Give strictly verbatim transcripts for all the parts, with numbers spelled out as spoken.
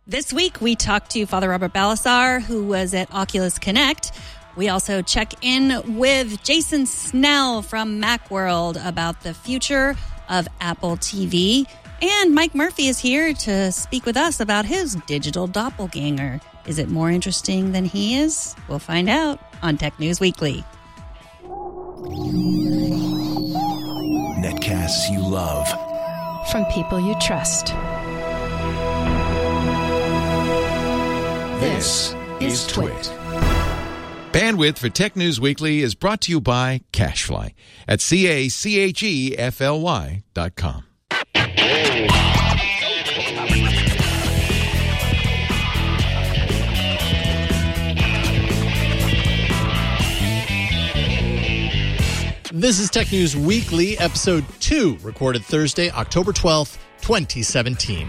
This week, we talked to Father Robert Ballasar, who was at Oculus Connect. We also check in with Jason Snell from Macworld about the future of Apple T V. And Mike Murphy is here to speak with us about his digital doppelganger. Is it more interesting than he is? We'll find out on Tech News Weekly. Netcasts you love. From people you trust. This is Twit. Bandwidth for Tech News Weekly is brought to you by CacheFly at C A C H E F L Y dot com. This is Tech News Weekly, episode two, recorded Thursday, October twelfth, twenty seventeen.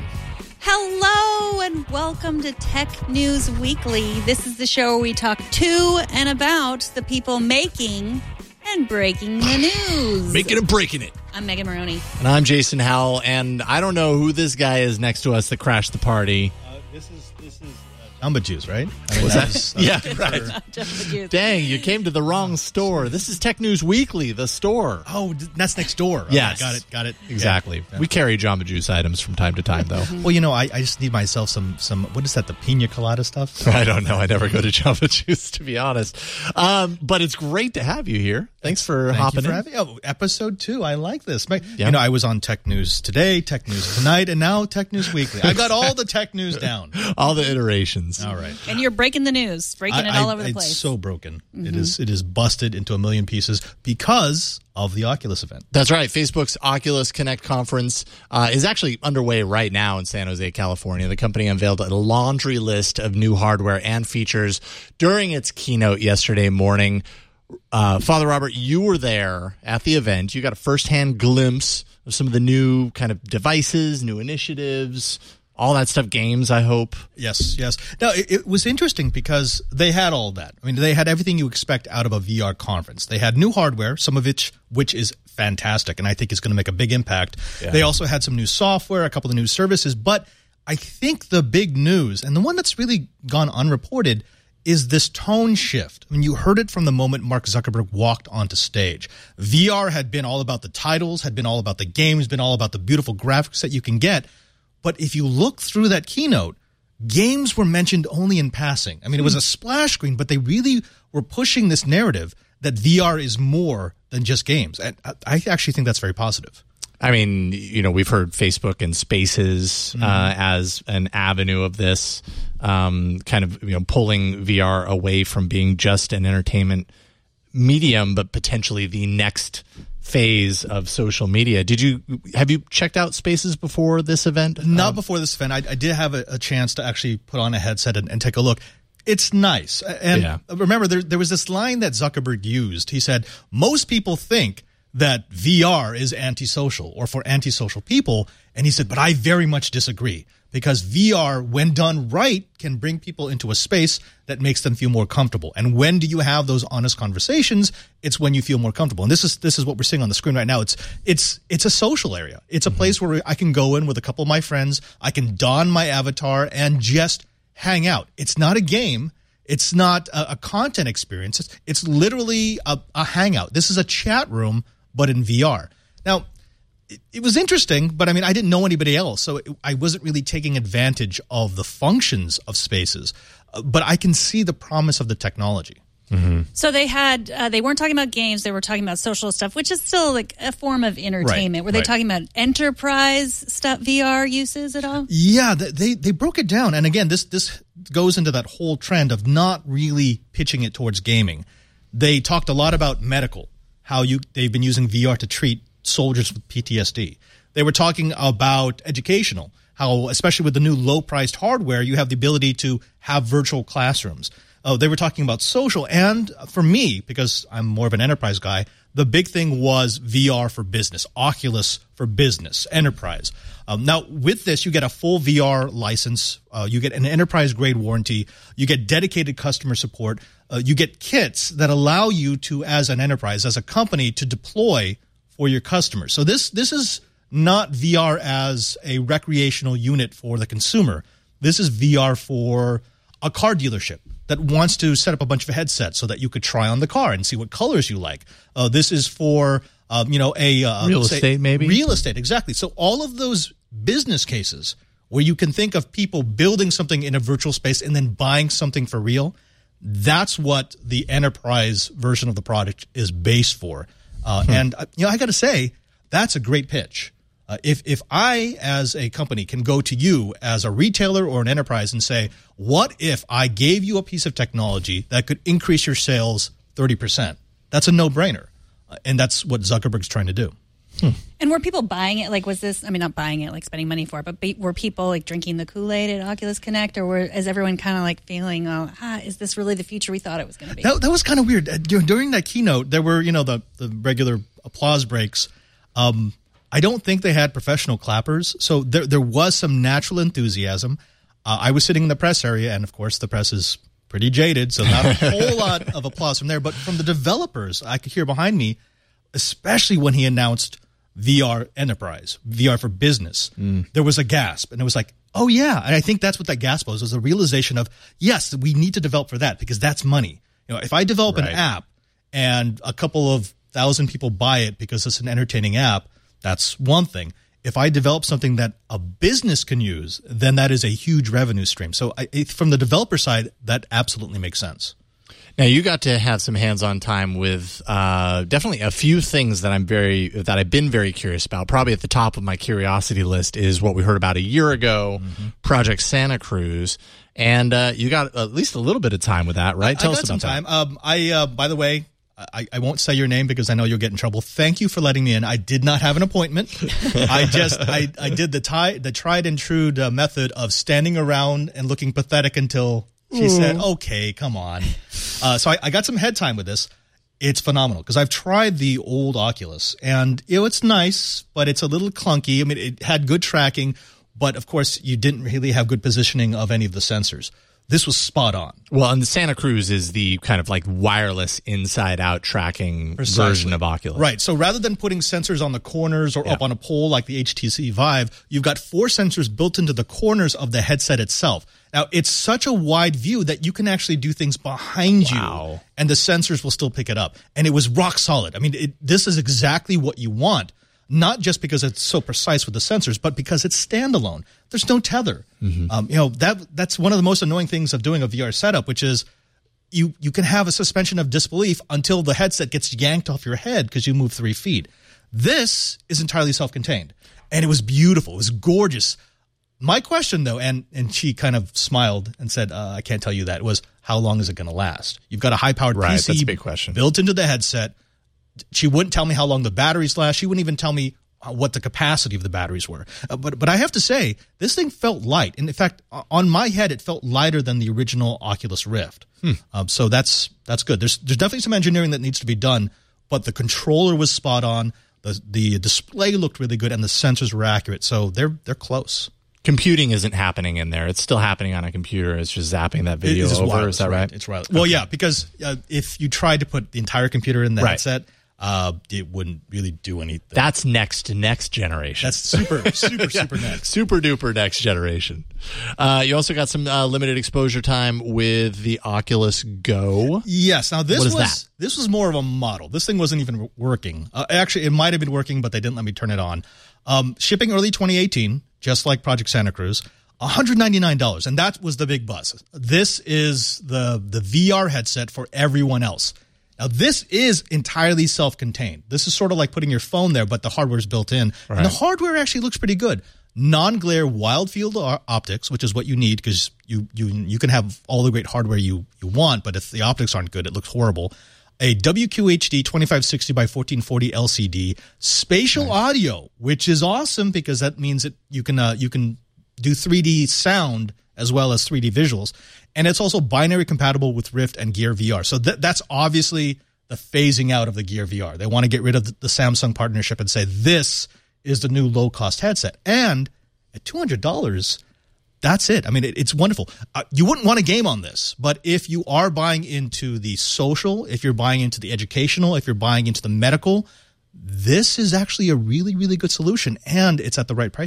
Hello and welcome to Tech News Weekly. This is the show where we talk to and about the people making and breaking the news. Making and breaking it. I'm Megan Maroney. And I'm Jason Howell, and I don't know who this guy is next to us that crashed the party. Uh, this is this is uh, Jamba Juice, right? I mean, Was that that? was- Yeah, for- right. Dang, you came to the wrong store. This is Tech News Weekly, the store. Oh, that's next door. Okay, Yes. got it, got it. Exactly. Yeah. We carry Jamba Juice items from time to time, though. Well, you know, I, I just need myself some some. What is that? The pina colada stuff? I don't know. I never go to Jamba Juice, to be honest. Um, but it's great to have you here. Thanks for Thank hopping you for in. having. Oh, episode two. I like this. My, Yeah. You know, I was on Tech News Today, Tech News Tonight, and now Tech News Weekly. I got all the tech news down. All the iterations. All right. And you're breaking the news, breaking it I- all I- over the it's place. so broken. It is. It is busted into a million pieces because of the Oculus event. That's right. Facebook's Oculus Connect conference uh, is actually underway right now in San Jose, California. The company unveiled a laundry list of new hardware and features during its keynote yesterday morning. Uh, Father Robert, you were there at the event. You got a firsthand glimpse of some of the new kind of devices, new initiatives, all that stuff, games, I hope. Yes, yes. Now, it, it was interesting because they had all that. I mean, they had everything you expect out of a V R conference. They had new hardware, some of which which is fantastic, and I think is going to make a big impact. Yeah. They also had some new software, a couple of new services, but I think the big news, and the one that's really gone unreported, is this tone shift. I mean, you heard it from the moment Mark Zuckerberg walked onto stage. V R had been all about the titles, had been all about the games, been all about the beautiful graphics that you can get. But if you look through that keynote, games were mentioned only in passing. I mean, it was a splash screen, but they really were pushing this narrative that V R is more than just games. And I I actually think that's very positive. I mean, you know, we've heard Facebook and Spaces uh, as an avenue of this, um, kind of, you know, pulling V R away from being just an entertainment medium, but potentially the next phase of social media. Did you have you checked out Spaces before this event? Not Um, before this event. I, I did have a, a chance to actually put on a headset and, and take a look. It's nice. And Yeah. remember, there, there was this line that Zuckerberg used. He said, most people think that V R is antisocial or for antisocial people. And he said, but I very much disagree, because V R, when done right, can bring people into a space that makes them feel more comfortable. And when do you have those honest conversations? It's when you feel more comfortable. And this is this is what we're seeing on the screen right now. It's it's it's a social area. It's a place where I can go in with a couple of my friends. I can don my avatar and just hang out. It's not a game. It's not a, a content experience. It's, it's literally a, a hangout. This is a chat room, but in V R. Now, it, it was interesting, but I mean, I didn't know anybody else, so it, I wasn't really taking advantage of the functions of Spaces. Uh, but I can see the promise of the technology. So they had, uh, they weren't talking about games, they were talking about social stuff, which is still like a form of entertainment. Right, Were they right. talking about enterprise stuff, V R uses at all? Yeah, th- they they broke it down, and again, this this goes into that whole trend of not really pitching it towards gaming. They talked a lot about medical, how you they've been using V R to treat soldiers with P T S D. They were talking about educational, how especially with the new low-priced hardware, you have the ability to have virtual classrooms. Oh, they were talking about social, and for me, because I'm more of an enterprise guy, the big thing was V R for business, Oculus for business, enterprise. Um, now, with this, you get a full V R license, uh, you get an enterprise-grade warranty, you get dedicated customer support, uh, you get kits that allow you to, as an enterprise, as a company, to deploy for your customers. So this this is not V R as a recreational unit for the consumer. This is V R for a car dealership that wants to set up a bunch of headsets so that you could try on the car and see what colors you like. Uh, this is for, um, you know, a uh, real say, estate, maybe? Real estate, exactly. So all of those business cases where you can think of people building something in a virtual space and then buying something for real, that's what the enterprise version of the product is based for. Uh, hmm. And, uh, you know, I got to say, that's a great pitch. Uh, if if I, as a company, can go to you as a retailer or an enterprise and say, what if I gave you a piece of technology that could increase your sales thirty percent? That's a no-brainer. Uh, and that's what Zuckerberg's trying to do. Hmm. And were people buying it? Like, was this, I mean, not buying it, like spending money for it, but be, were people like drinking the Kool-Aid at Oculus Connect, or were, is everyone kind of like feeling, oh, ah, is this really the future we thought it was going to be? That, that was kind of weird. Uh, during that keynote, there were, you know, the, the regular applause breaks. Um, I don't think they had professional clappers, so there there was some natural enthusiasm. Uh, I was sitting in the press area, and of course, the press is pretty jaded, so not a whole lot of applause from there. But from the developers, I could hear behind me, especially when he announced V R Enterprise, V R for Business, mm. there was a gasp, and it was like, oh yeah, and I think that's what that gasp was, was a realization of, yes, we need to develop for that because that's money. You know, if I develop right. an app and a couple of thousand people buy it because it's an entertaining app, that's one thing. If I develop something that a business can use, then that is a huge revenue stream. So I, it, from the developer side, that absolutely makes sense. Now, you got to have some hands-on time with uh, definitely a few things that I'm very that I've been very curious about. Probably at the top of my curiosity list is what we heard about a year ago, mm-hmm. Project Santa Cruz, and uh, you got at least a little bit of time with that, right? I, Tell I us got about some time. that. Um, I, uh, by the way. I, I won't say your name because I know you'll get in trouble. Thank you for letting me in. I did not have an appointment. I just I, I did the tie, the tried and true uh, method of standing around and looking pathetic until she mm. said, "Okay, come on." Uh, so I, I got some head time with this. It's phenomenal because I've tried the old Oculus and you know it's nice, but it's a little clunky. I mean, it had good tracking, but of course you didn't really have good positioning of any of the sensors. This was spot on. Well, and the Santa Cruz is the kind of like wireless inside-out tracking Precisely. version of Oculus. Right. So rather than putting sensors on the corners or yeah. up on a pole like the H T C Vive, you've got four sensors built into the corners of the headset itself. Now, it's such a wide view that you can actually do things behind wow. you, and the sensors will still pick it up. And it was rock solid. I mean, it, this is exactly what you want. Not just because it's so precise with the sensors, but because it's standalone. There's no tether. Mm-hmm. Um, you know that that's one of the most annoying things of doing a V R setup, which is you you can have a suspension of disbelief until the headset gets yanked off your head because you move three feet. This is entirely self-contained, and it was beautiful. It was gorgeous. My question, though, and and she kind of smiled and said, uh, "I can't tell you that." Was how long is it going to last? You've got a high-powered right, P C that's a big question. built into the headset. She wouldn't tell me how long the batteries last. She wouldn't even tell me what the capacity of the batteries were. Uh, but but I have to say, this thing felt light. And in fact, on my head, it felt lighter than the original Oculus Rift. Hmm. Um, so that's that's good. There's there's definitely some engineering that needs to be done, but the controller was spot on. The the display looked really good, and the sensors were accurate. So they're they're close. Computing isn't happening in there. It's still happening on a computer. It's just zapping that video over. Wireless, is that right? right? It's wireless. Well, okay. yeah, because uh, if you tried to put the entire computer in the right. headset, uh, it wouldn't really do anything. That's next to next generation. That's super, super, yeah. super next. Super duper next generation. Uh, you also got some uh, limited exposure time with the Oculus Go. Yes. Now this what is was that? This was more of a model. This thing wasn't even working. Uh, actually, it might have been working, but they didn't let me turn it on. Um, shipping early twenty eighteen, just like Project Santa Cruz. one hundred ninety-nine dollars, and that was the big buzz. This is the the V R headset for everyone else. Now, this is entirely self-contained. This is sort of like putting your phone there, but the hardware is built in. Right. And the hardware actually looks pretty good. Non-glare wild field optics, which is what you need because you you you can have all the great hardware you, you want, but if the optics aren't good, it looks horrible. A W Q H D twenty-five sixty by fourteen forty L C D, spatial nice. audio, which is awesome because that means that you can uh, you can do three D sound as well as three D visuals. And it's also binary compatible with Rift and Gear V R. So th- that's obviously the phasing out of the Gear V R. They want to get rid of the, the Samsung partnership and say this is the new low-cost headset. And at two hundred dollars, that's it. I mean, it, it's wonderful. Uh, you wouldn't want to game on this, but if you are buying into the social, if you're buying into the educational, if you're buying into the medical, this is actually a really, really good solution, and it's at the right price point.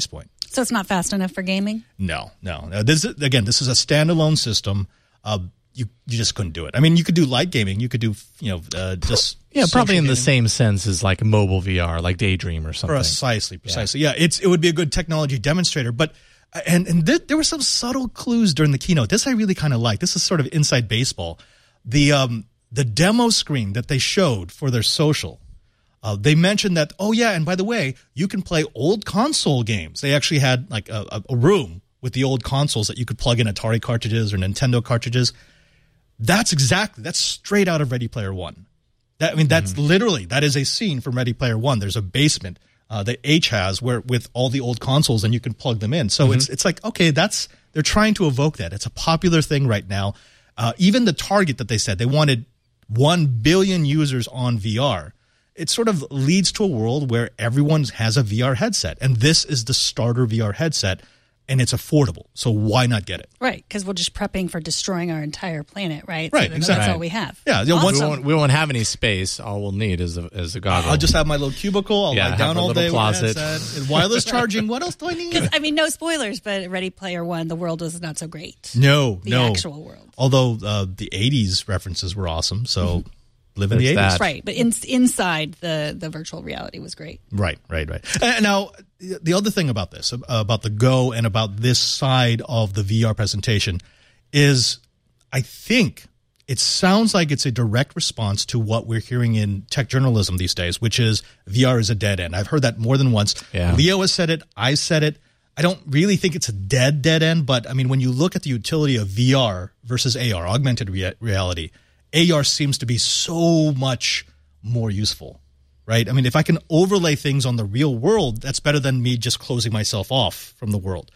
So it's not fast enough for gaming? No, no. no this is, again, this is a standalone system. Uh, you you just couldn't do it. I mean, you could do light gaming. You could do, you know, uh, just yeah, probably in gaming. the same sense as like mobile V R, like Daydream or something. Precisely, precisely. Yeah, yeah it's it would be a good technology demonstrator. But and and th- there were some subtle clues during the keynote. This I really kind of like. This is sort of inside baseball. The um the demo screen that they showed for their social. Uh, they mentioned that, oh, yeah, and by the way, you can play old console games. They actually had like a, a room with the old consoles that you could plug in Atari cartridges or Nintendo cartridges. That's exactly, that's straight out of Ready Player One. That, I mean, that's mm-hmm. literally, that is a scene from Ready Player One. There's a basement uh, that H has where with all the old consoles and you can plug them in. So mm-hmm. it's it's like, okay, that's, they're trying to evoke that. It's a popular thing right now. Uh, even the target that they said, they wanted one billion users on V R. It sort of leads to a world where everyone has a V R headset. And this is the starter V R headset, and it's affordable. So why not get it? Right, because we're just prepping for destroying our entire planet, right? Right, so exactly. That's all we have. Yeah, awesome. once we, won't, we won't have any space. All we'll need is a, is a goggle. I'll just have my little cubicle. I'll yeah, lie down all day closet. with a headset. And wireless charging. What else do I need? I mean, no spoilers, but Ready Player One, the world was not so great. No, the no. The actual world. Although uh, the eighties references were awesome, so... Mm-hmm. Live in There's the eighties. That. Right, but in, inside the, the virtual reality was great. Right, right, right. And now, the other thing about this, about the Go and about this side of the V R presentation is I think it sounds like it's a direct response to what we're hearing in tech journalism these days, which is V R is a dead end. I've heard that more than once. Yeah. Leo has said it. I said it. I don't really think it's a dead, dead end, but I mean, when you look at the utility of V R versus A R, augmented rea- reality, A R seems to be so much more useful, right? I mean, if I can overlay things on the real world, that's better than me just closing myself off from the world.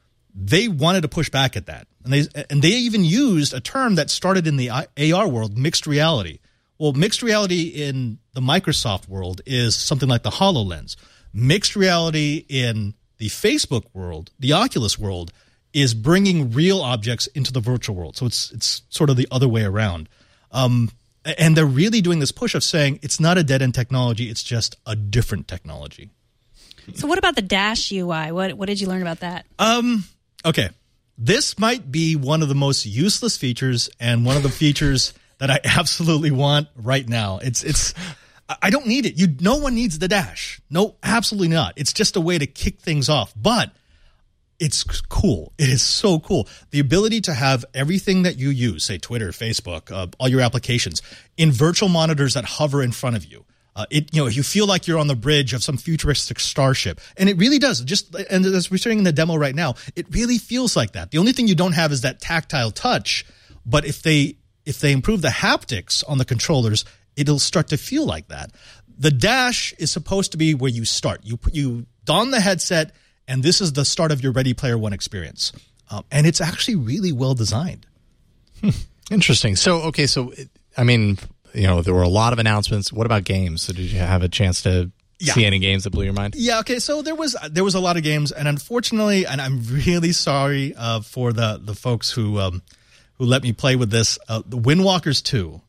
They wanted to push back at that. And they and they even used a term that started in the A R world, mixed reality. Well, mixed reality in the Microsoft world is something like the HoloLens. Mixed reality in the Facebook world, the Oculus world, is bringing real objects into the virtual world. So it's it's sort of the other way around. Um, and they're really doing this push of saying it's not a dead-end technology, it's just a different technology. So what about the Dash U I? What what did you learn about that? Um, okay. This might be one of the most useless features and one of the features that I absolutely want right now. It's it's I don't need it. You no one needs the Dash. No, absolutely not. It's just a way to kick things off. But it's cool. It is so cool. The ability to have everything that you use, say Twitter, Facebook, uh, all your applications, in virtual monitors that hover in front of you. Uh, it, you know, you feel like you're on the bridge of some futuristic starship. And it really does. Just, and as we're showing in the demo right now, it really feels like that. The only thing you don't have is that tactile touch. But if they, if they improve the haptics on the controllers, it'll start to feel like that. The Dash is supposed to be where you start. You, you don the headset, and this is the start of your Ready Player One experience. Um, and it's actually really well designed. Hmm. Interesting. So, okay, so, I mean, you know, there were a lot of announcements. What about games? So did you have a chance to yeah. see any games that blew your mind? Yeah, okay, so there was there was a lot of games, and unfortunately, and I'm really sorry uh, for the, the folks who um, who let me play with this, uh, the Windwalkers two,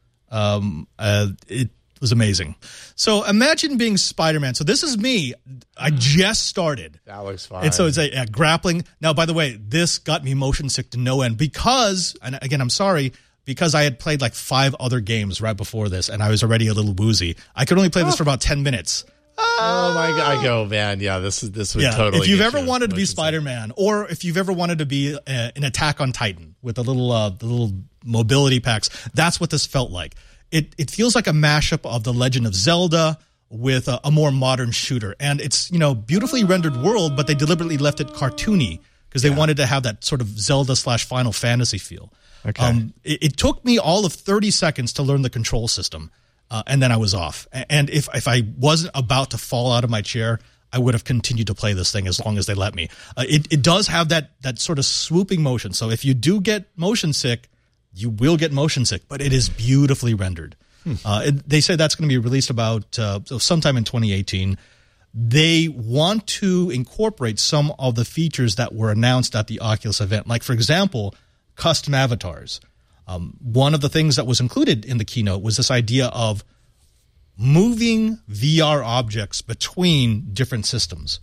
um, uh, it was amazing. So imagine being Spider-Man. So this is me. I just started. That looks fun. And so it's a, a grappling. Now, by the way, this got me motion sick to no end because, and again, I'm sorry, because I had played like five other games right before this, and I was already a little woozy. I could only play this for about ten minutes. Oh my God! I go, man. Yeah, this is this would yeah, totally. If you've get ever you wanted to be Spider-Man, or if you've ever wanted to be uh, an Attack on Titan with the little uh, the little mobility packs, that's what this felt like. It it feels like a mashup of The Legend of Zelda with a, a more modern shooter, and it's, you know, beautifully rendered world, but they deliberately left it cartoony because they yeah. wanted to have that sort of Zelda slash Final Fantasy feel. Okay. Um, it, it took me all of thirty seconds to learn the control system. Uh, and then I was off. And if if I wasn't about to fall out of my chair, I would have continued to play this thing as long as they let me. Uh, it it does have that that sort of swooping motion. So if you do get motion sick, you will get motion sick. But it is beautifully rendered. Hmm. Uh, it, they say that's going to be released about uh, sometime in twenty eighteen. They want to incorporate some of the features that were announced at the Oculus event. Like, for example, custom avatars. Um, one of the things that was included in the keynote was this idea of moving V R objects between different systems.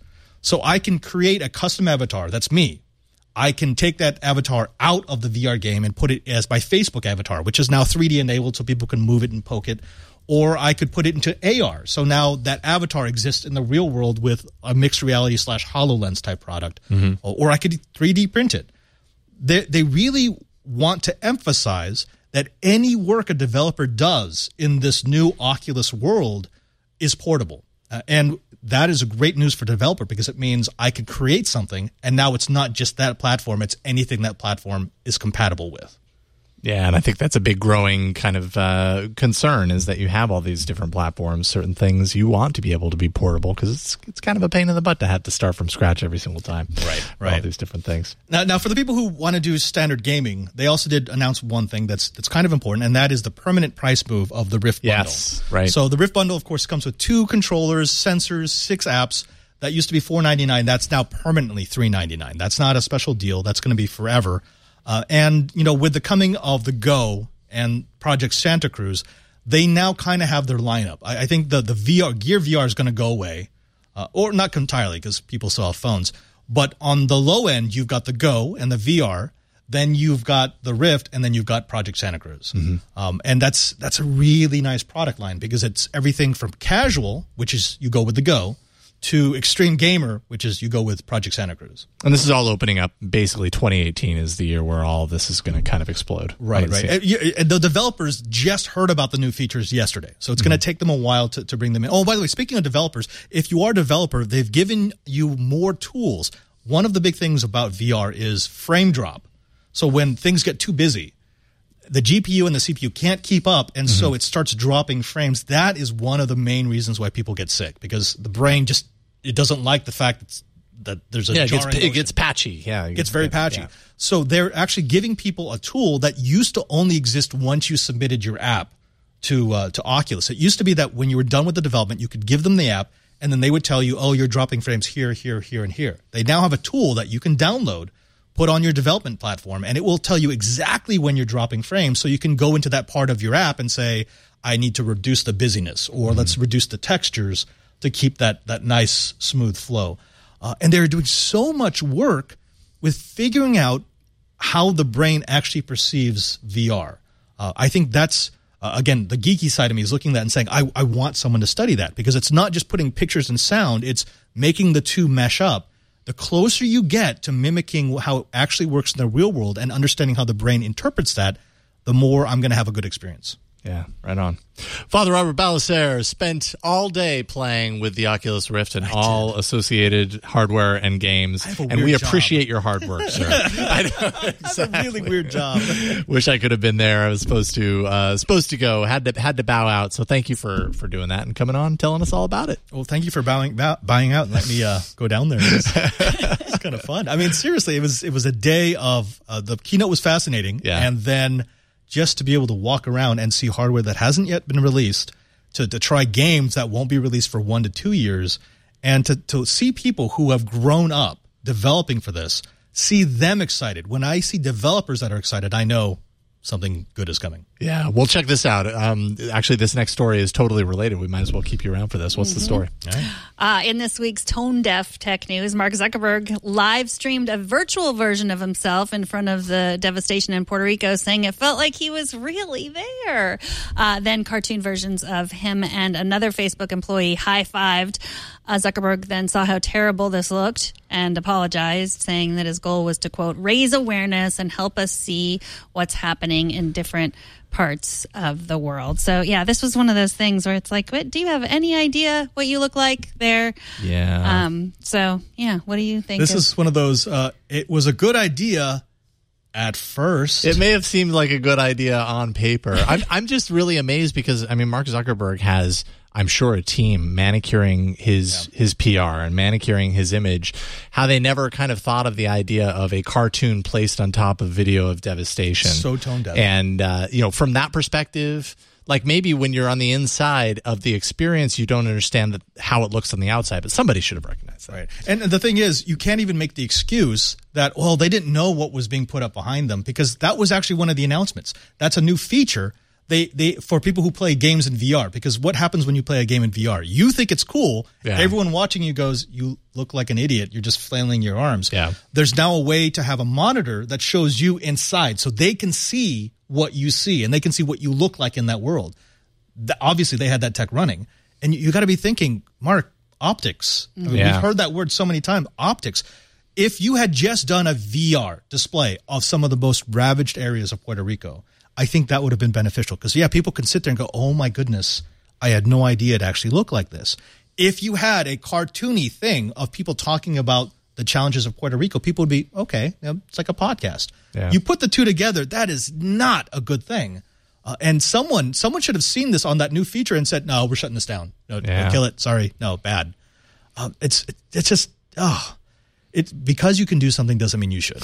So I can create a custom avatar. That's me. I can take that avatar out of the V R game and put it as my Facebook avatar, which is now three D enabled so people can move it and poke it. Or I could put it into A R. So now that avatar exists in the real world with a mixed reality slash HoloLens type product. Mm-hmm. Or I could three D print it. They, they really want to emphasize that any work a developer does in this new Oculus world is portable. Uh, and that is great news for developer because it means I could create something and now it's not just that platform, it's anything that platform is compatible with. Yeah, and I think that's a big growing kind of uh, concern is that you have all these different platforms, certain things you want to be able to be portable because it's it's kind of a pain in the butt to have to start from scratch every single time. Right, right. All these different things. Now, now for the people who want to do standard gaming, they also did announce one thing that's that's kind of important, and that is the permanent price move of the Rift bundle. Yes, right. So the Rift bundle, of course, comes with two controllers, sensors, six apps. That used to be four ninety-nine. That's now permanently three ninety-nine. That's not a special deal. That's going to be forever. Uh, and, you know, with the coming of the Go and Project Santa Cruz, they now kind of have their lineup. I, I think the, the V R, Gear V R is going to go away, uh, or not entirely because people still have phones. But on the low end, you've got the Go and the V R. Then you've got the Rift, and then you've got Project Santa Cruz. Mm-hmm. Um, and that's that's a really nice product line because it's everything from casual, which is you go with the Go, to extreme gamer, which is you go with Project Santa Cruz. And this is all opening up. Basically, twenty eighteen is the year where all of this is going to kind of explode. Right, right. And, and the developers just heard about the new features yesterday, so it's mm-hmm. going to take them a while to, to bring them in. Oh, by the way, speaking of developers, if you are a developer, they've given you more tools. One of the big things about V R is frame drop. So when things get too busy, the G P U and the C P U can't keep up, and mm-hmm. so it starts dropping frames. That is one of the main reasons why people get sick, because the brain just it doesn't like the fact that, that there's a yeah, it jarring gets, it gets patchy. Yeah, it gets, gets very patchy. Yeah. So they're actually giving people a tool that used to only exist once you submitted your app to uh, to Oculus. It used to be that when you were done with the development, you could give them the app, and then they would tell you, oh, you're dropping frames here, here, here, and here. They now have a tool that you can download, put on your development platform, and it will tell you exactly when you're dropping frames, so you can go into that part of your app and say, I need to reduce the busyness, or mm-hmm. let's reduce the textures to keep that that nice, smooth flow. Uh, and they're doing so much work with figuring out how the brain actually perceives V R. Uh, I think that's, uh, again, the geeky side of me is looking at that and saying, I, I want someone to study that, because it's not just putting pictures and sound, it's making the two mesh up. The closer you get to mimicking how it actually works in the real world and understanding how the brain interprets that, the more I'm going to have a good experience. Yeah, right on. Father Robert Ballecer spent all day playing with the Oculus Rift and I all did. associated hardware and games, and we appreciate job. your hard work, sir. I know, exactly. I have a really weird job. Wish I could have been there. I was supposed to uh, supposed to go, had to had to bow out. So thank you for, for doing that and coming on and telling us all about it. Well, thank you for bowing bow, buying out and let me uh, go down there. It's, it's kind of fun. I mean, seriously, it was it was a day of uh, the keynote was fascinating, yeah. and then just to be able to walk around and see hardware that hasn't yet been released, to, to try games that won't be released for one to two years, and to, to see people who have grown up developing for this, see them excited. When I see developers that are excited, I know something good is coming. Yeah, well, check this out. Um, actually, this next story is totally related. We might as well keep you around for this. What's mm-hmm. the story? Right. Uh, in this week's Tone Deaf Tech News, Mark Zuckerberg live streamed a virtual version of himself in front of the devastation in Puerto Rico, saying it felt like he was really there. Uh, then cartoon versions of him and another Facebook employee high-fived. Uh, Zuckerberg then saw how terrible this looked and apologized, saying that his goal was to, quote, raise awareness and help us see what's happening in different parts of the world. So, yeah, this was one of those things where it's like, what, do you have any idea what you look like there? Yeah. Um. So, yeah, what do you think? This of- is one of those, uh, it was a good idea at first. It may have seemed like a good idea on paper. I'm, I'm just really amazed because, I mean, Mark Zuckerberg has, I'm sure, a team manicuring his yeah. his P R and manicuring his image, how they never kind of thought of the idea of a cartoon placed on top of video of devastation. So tone deaf. And, uh, you know, from that perspective, like maybe when you're on the inside of the experience, you don't understand that, how it looks on the outside, but somebody should have recognized that. Right. And the thing is, you can't even make the excuse that, well, they didn't know what was being put up behind them, because that was actually one of the announcements. That's a new feature They, they for people who play games in V R, because what happens when you play a game in V R? You think it's cool. Yeah. Everyone watching you goes, you look like an idiot. You're just flailing your arms. Yeah. There's now a way to have a monitor that shows you inside so they can see what you see and they can see what you look like in that world. The, obviously, they had that tech running. And you, you got to be thinking, Mark, optics. I mean, Yeah. We've heard that word so many times, optics. If you had just done a V R display of some of the most ravaged areas of Puerto Rico, I think that would have been beneficial because, yeah, people can sit there and go, oh, my goodness, I had no idea it actually looked like this. If you had a cartoony thing of people talking about the challenges of Puerto Rico, people would be, okay, you know, it's like a podcast. Yeah. You put the two together, that is not a good thing. Uh, and someone someone should have seen this on that new feature and said, no, we're shutting this down. No, Yeah. don't kill it. Sorry. No, bad. Um, it's it's just, oh. It, because you can do something doesn't mean you should.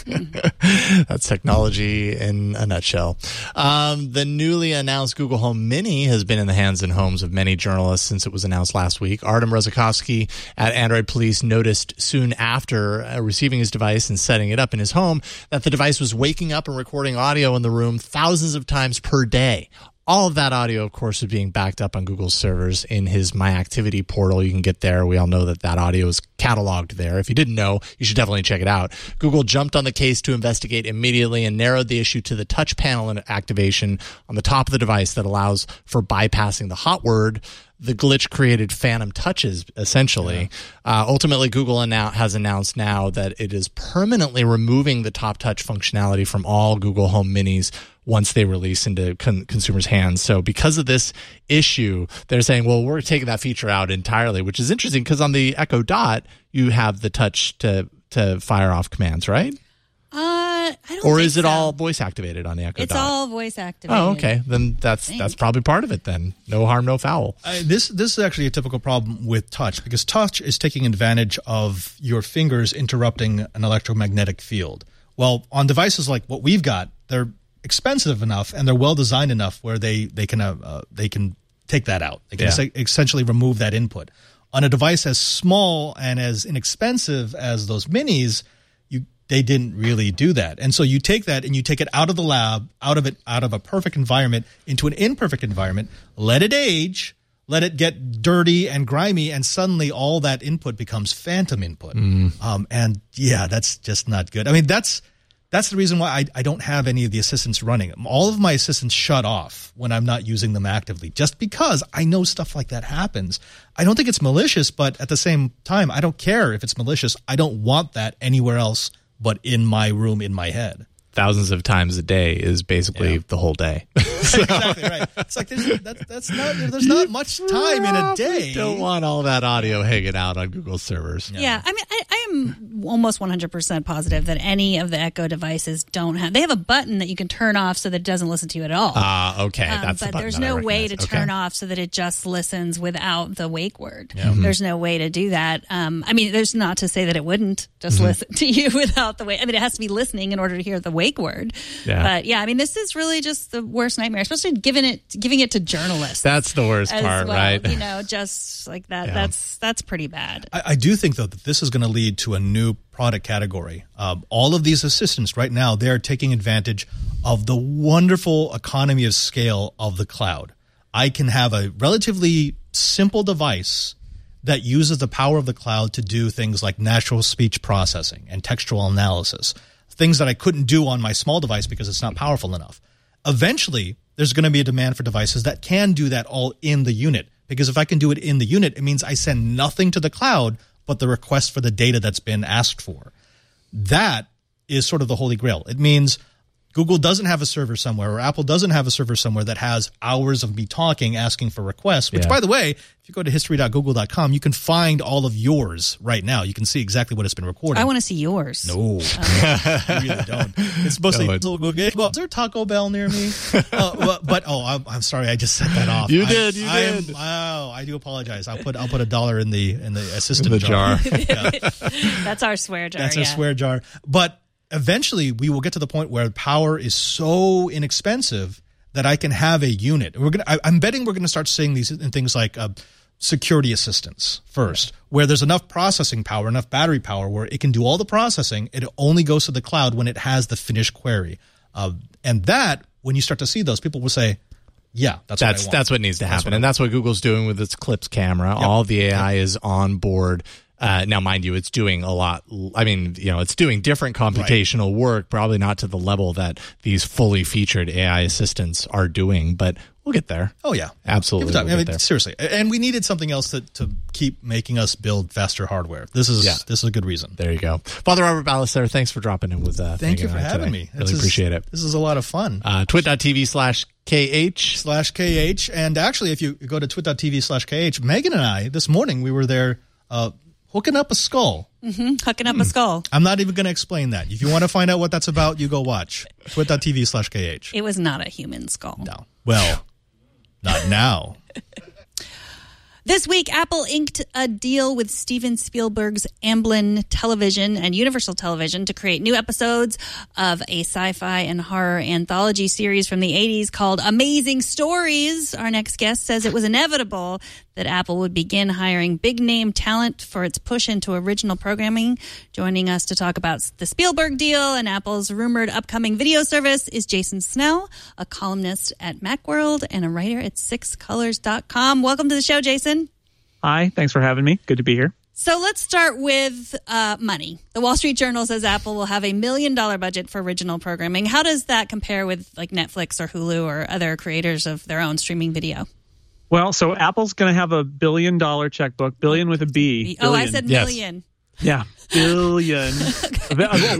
That's technology in a nutshell. Um, the newly announced Google Home Mini has been in the hands and homes of many journalists since it was announced last week. Artem Rozakowski at Android Police noticed soon after uh, receiving his device and setting it up in his home that the device was waking up and recording audio in the room thousands of times per day. All of that audio, of course, is being backed up on Google's servers in his My Activity portal. You can get there. We all know that that audio is cataloged there. If you didn't know, you should definitely check it out. Google jumped on the case to investigate immediately and narrowed the issue to the touch panel activation on the top of the device that allows for bypassing the hot word. The glitch created phantom touches, essentially. Yeah. Uh, ultimately, Google annou- has announced now that it is permanently removing the top touch functionality from all Google Home Minis once they release into con- consumers' hands. So because of this issue, they're saying, well, we're taking that feature out entirely, which is interesting because on the Echo Dot, you have the touch to, to fire off commands, right? Uh, I don't Or think is it so. all voice activated on the Echo It's Dot? all voice activated. Oh, okay. Then that's think. that's probably part of it then. No harm, no foul. Uh, this this is actually a typical problem with touch because touch is taking advantage of your fingers interrupting an electromagnetic field. Well, on devices like what we've got, they're expensive enough and they're well designed enough where they they can uh, uh, they can take that out. They can Yeah. es- essentially remove that input. On a device as small and as inexpensive as those minis, you they didn't really do that. And so you take that and you take it out of the lab, out of it, out of a perfect environment into an imperfect environment, let it age, let it get dirty and grimy, and suddenly all that input becomes phantom input. Mm. Um, and yeah, that's just not good. I mean, that's that's the reason why I, I don't have any of the assistants running. All of my assistants shut off when I'm not using them actively, just because I know stuff like that happens. I don't think it's malicious, but at the same time, I don't care if it's malicious. I don't want that anywhere else but in my room, in my head. Thousands of times a day is basically Yeah. the whole day. Exactly right. It's like there's that, that's not there's not much time in a day. You don't want all that audio hanging out on Google servers. Yeah, I mean, I, I am almost one hundred percent positive that any of the Echo devices don't have. They have a button that you can turn off so that it doesn't listen to you at all. Ah, uh, okay. Um, That's the but button there's that I no way to recognize. turn Okay. off so that it just listens without the wake word. There's no way to do that. Um, I mean, there's not to say that it wouldn't just Mm-hmm. listen to you without the wake. I mean, it has to be listening in order to hear the wake word. Yeah. But yeah, I mean, this is really just the worst nightmare, especially giving it giving it to journalists. That's the worst as part, well, right? You know, just like that. Yeah. That's that's pretty bad. I, I do think, though, that this is going to lead to a new product category. Um, all of these assistants right now, they're taking advantage of the wonderful economy of scale of the cloud. I can have a relatively simple device that uses the power of the cloud to do things like natural speech processing and textual analysis, things that I couldn't do on my small device because it's not powerful enough. Eventually, there's going to be a demand for devices that can do that all in the unit, because if I can do it in the unit, it means I send nothing to the cloud but the request for the data that's been asked for. That is sort of the holy grail. It means Google doesn't have a server somewhere, or Apple doesn't have a server somewhere that has hours of me talking, asking for requests, which, Yeah. by the way, if you go to history dot google dot com, you can find all of yours right now. You can see exactly what it's been recording. I want to see yours. No, I really don't. It's mostly, No, well, is there Taco Bell near me? uh, but, but, oh, I'm, I'm sorry. I just set that off. You I- did, you I am- did. Oh, I do apologize. I'll put I'll put a dollar in the in the assistant In the jar. Yeah. That's our swear jar. That's yeah. our swear jar. But eventually, we will get to the point where power is so inexpensive that I can have a unit. We're gonna. I, I'm betting we're going to start seeing these in things like uh, security assistance first, where there's enough processing power, enough battery power, where it can do all the processing. It only goes to the cloud when it has the finished query. Uh, and that, when you start to see those, people will say, Yeah, that's that's what I want. that's what needs to That's happen, what I and that's what Google's doing with its Clips camera. All the A I is on board. Uh, now, mind you, it's doing a lot. I mean, you know, it's doing different computational right. work, probably not to the level that these fully featured A I assistants are doing, but we'll get there. Oh, yeah. Absolutely. We'll I mean, seriously. And we needed something else to, to keep making us build faster hardware. This is yeah. this is a good reason. There you go. Father Robert Ballecer, thanks for dropping in with uh, Thank you for having today. me. Really this appreciate is, it. This is a lot of fun. Uh, twit.tv slash KH. Slash KH. And actually, if you go to twit.tv slash KH, Megan and I, this morning, we were there uh, hooking up a skull. Mm-hmm. Hooking up a skull. I'm not even going to explain that. If you want to find out what that's about, you go watch twit.tv slash KH. It was not a human skull. No. Well, not now. This week, Apple inked a deal with Steven Spielberg's Amblin Television and Universal Television to create new episodes of a sci-fi and horror anthology series from the eighties called Amazing Stories. Our next guest says it was inevitable that Apple would begin hiring big-name talent for its push into original programming. Joining us to talk about the Spielberg deal and Apple's rumored upcoming video service is Jason Snell, a columnist at Macworld and a writer at six colors dot com. Welcome to the show, Jason. Hi, thanks for having me. Good to be here. So let's start with uh, money. The Wall Street Journal says Apple will have a million dollar budget for original programming. How does that compare with like Netflix or Hulu or other creators of their own streaming video? Well, so Apple's going to have a billion dollar checkbook, billion with a B. Oh, billion. I said Yes. million. Yeah, billion. One-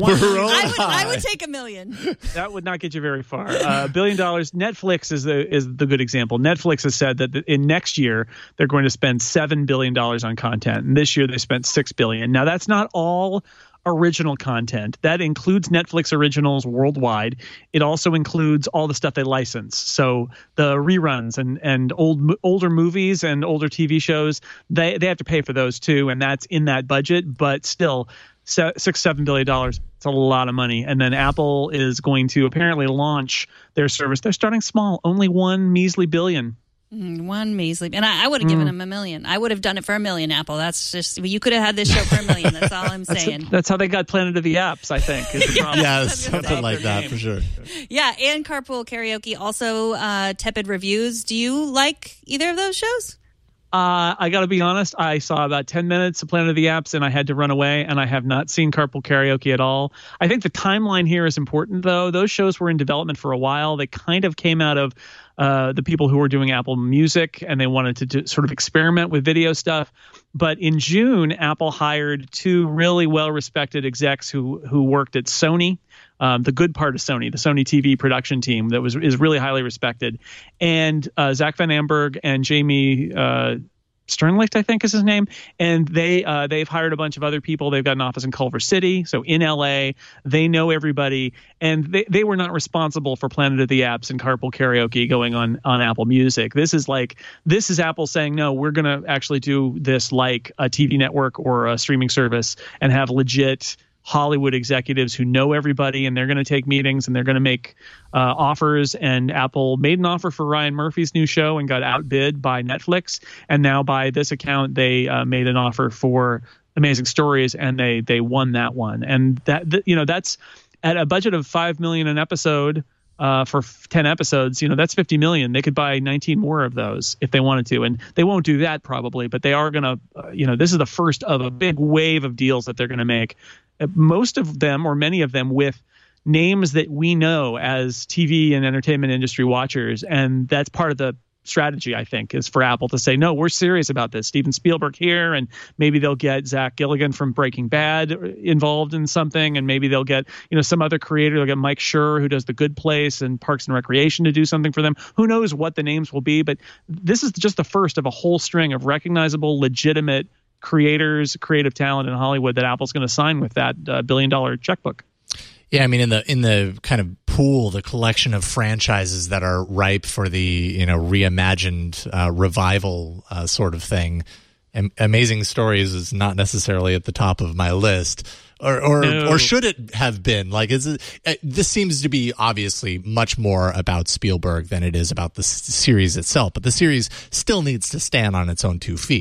I would, I would take a million. That would not get you very far. A uh, billion dollars. Netflix is the is the good example. Netflix has said that in next year they're going to spend seven billion dollars on content, and this year they spent six billion. Now that's not all original content. That includes Netflix originals worldwide. It also includes all the stuff they license. So the reruns and and old older movies and older T V shows, they they have to pay for those too, and that's in that budget. But still, six seven billion dollars. It's a lot of money. And then Apple is going to apparently launch their service. They're starting small, only one measly billion. Mm, one measly, and I, I would have given Mm. him a million. I would have done it for a million, Apple. That's just you could have had this show for a million. That's all I'm That's, saying. that's how they got Planet of the Apps, I think. Is the problem. Yeah, That's something like that name. for sure. Yeah, and Carpool Karaoke also uh, tepid reviews. Do you like either of those shows? Uh, I got to be honest. I saw about ten minutes of Planet of the Apps and I had to run away, and I have not seen Carpool Karaoke at all. I think the timeline here is important, though. Those shows were in development for a while. They kind of came out of uh, the people who were doing Apple Music, and they wanted to do, sort of experiment with video stuff. But in June, Apple hired two really well-respected execs who who worked at Sony. Um, the good part of Sony, the Sony T V production team that was is really highly respected, and uh, Zach Van Amberg and Jamie uh, Sternlicht, I think is his name, and they uh, they've hired a bunch of other people. They've got an office in Culver City, so in L A. They know everybody, and they, they were not responsible for Planet of the Apps and Carpool Karaoke going on on Apple Music. This is like this is Apple saying, no, we're going to actually do this like a T V network or a streaming service and have legit Hollywood executives who know everybody, and they're going to take meetings and they're going to make uh, offers. And Apple made an offer for Ryan Murphy's new show and got outbid by Netflix. And now by this account, they uh, made an offer for Amazing Stories, and they they won that one. And that, that you know that's at a budget of five million an episode. Uh, for ten episodes, you know, that's fifty million. They could buy nineteen more of those if they wanted to. And they won't do that probably, but they are going to, uh, you know, this is the first of a big wave of deals that they're going to make. Uh, most of them, or many of them, with names that we know as T V and entertainment industry watchers. And that's part of the strategy, I think, is for Apple to say, no, we're serious about this. Steven Spielberg here, and maybe they'll get Zach Gilligan from Breaking Bad involved in something, and maybe they'll get, you know, some other creator. They'll get Mike Schur, who does The Good Place and Parks and Recreation, to do something for them. Who knows what the names will be, but this is just the first of a whole string of recognizable, legitimate creators, creative talent in Hollywood that Apple's going to sign with that uh, billion dollar checkbook. Yeah, I mean, in the in the kind of pool, the collection of franchises that are ripe for the, you know, reimagined uh, revival uh, sort of thing, Am- Amazing Stories is not necessarily at the top of my list. Or or, No. or should it have been? Like, is it, uh, this seems to be obviously much more about Spielberg than it is about the s- series itself. But the series still needs to stand on its own two feet.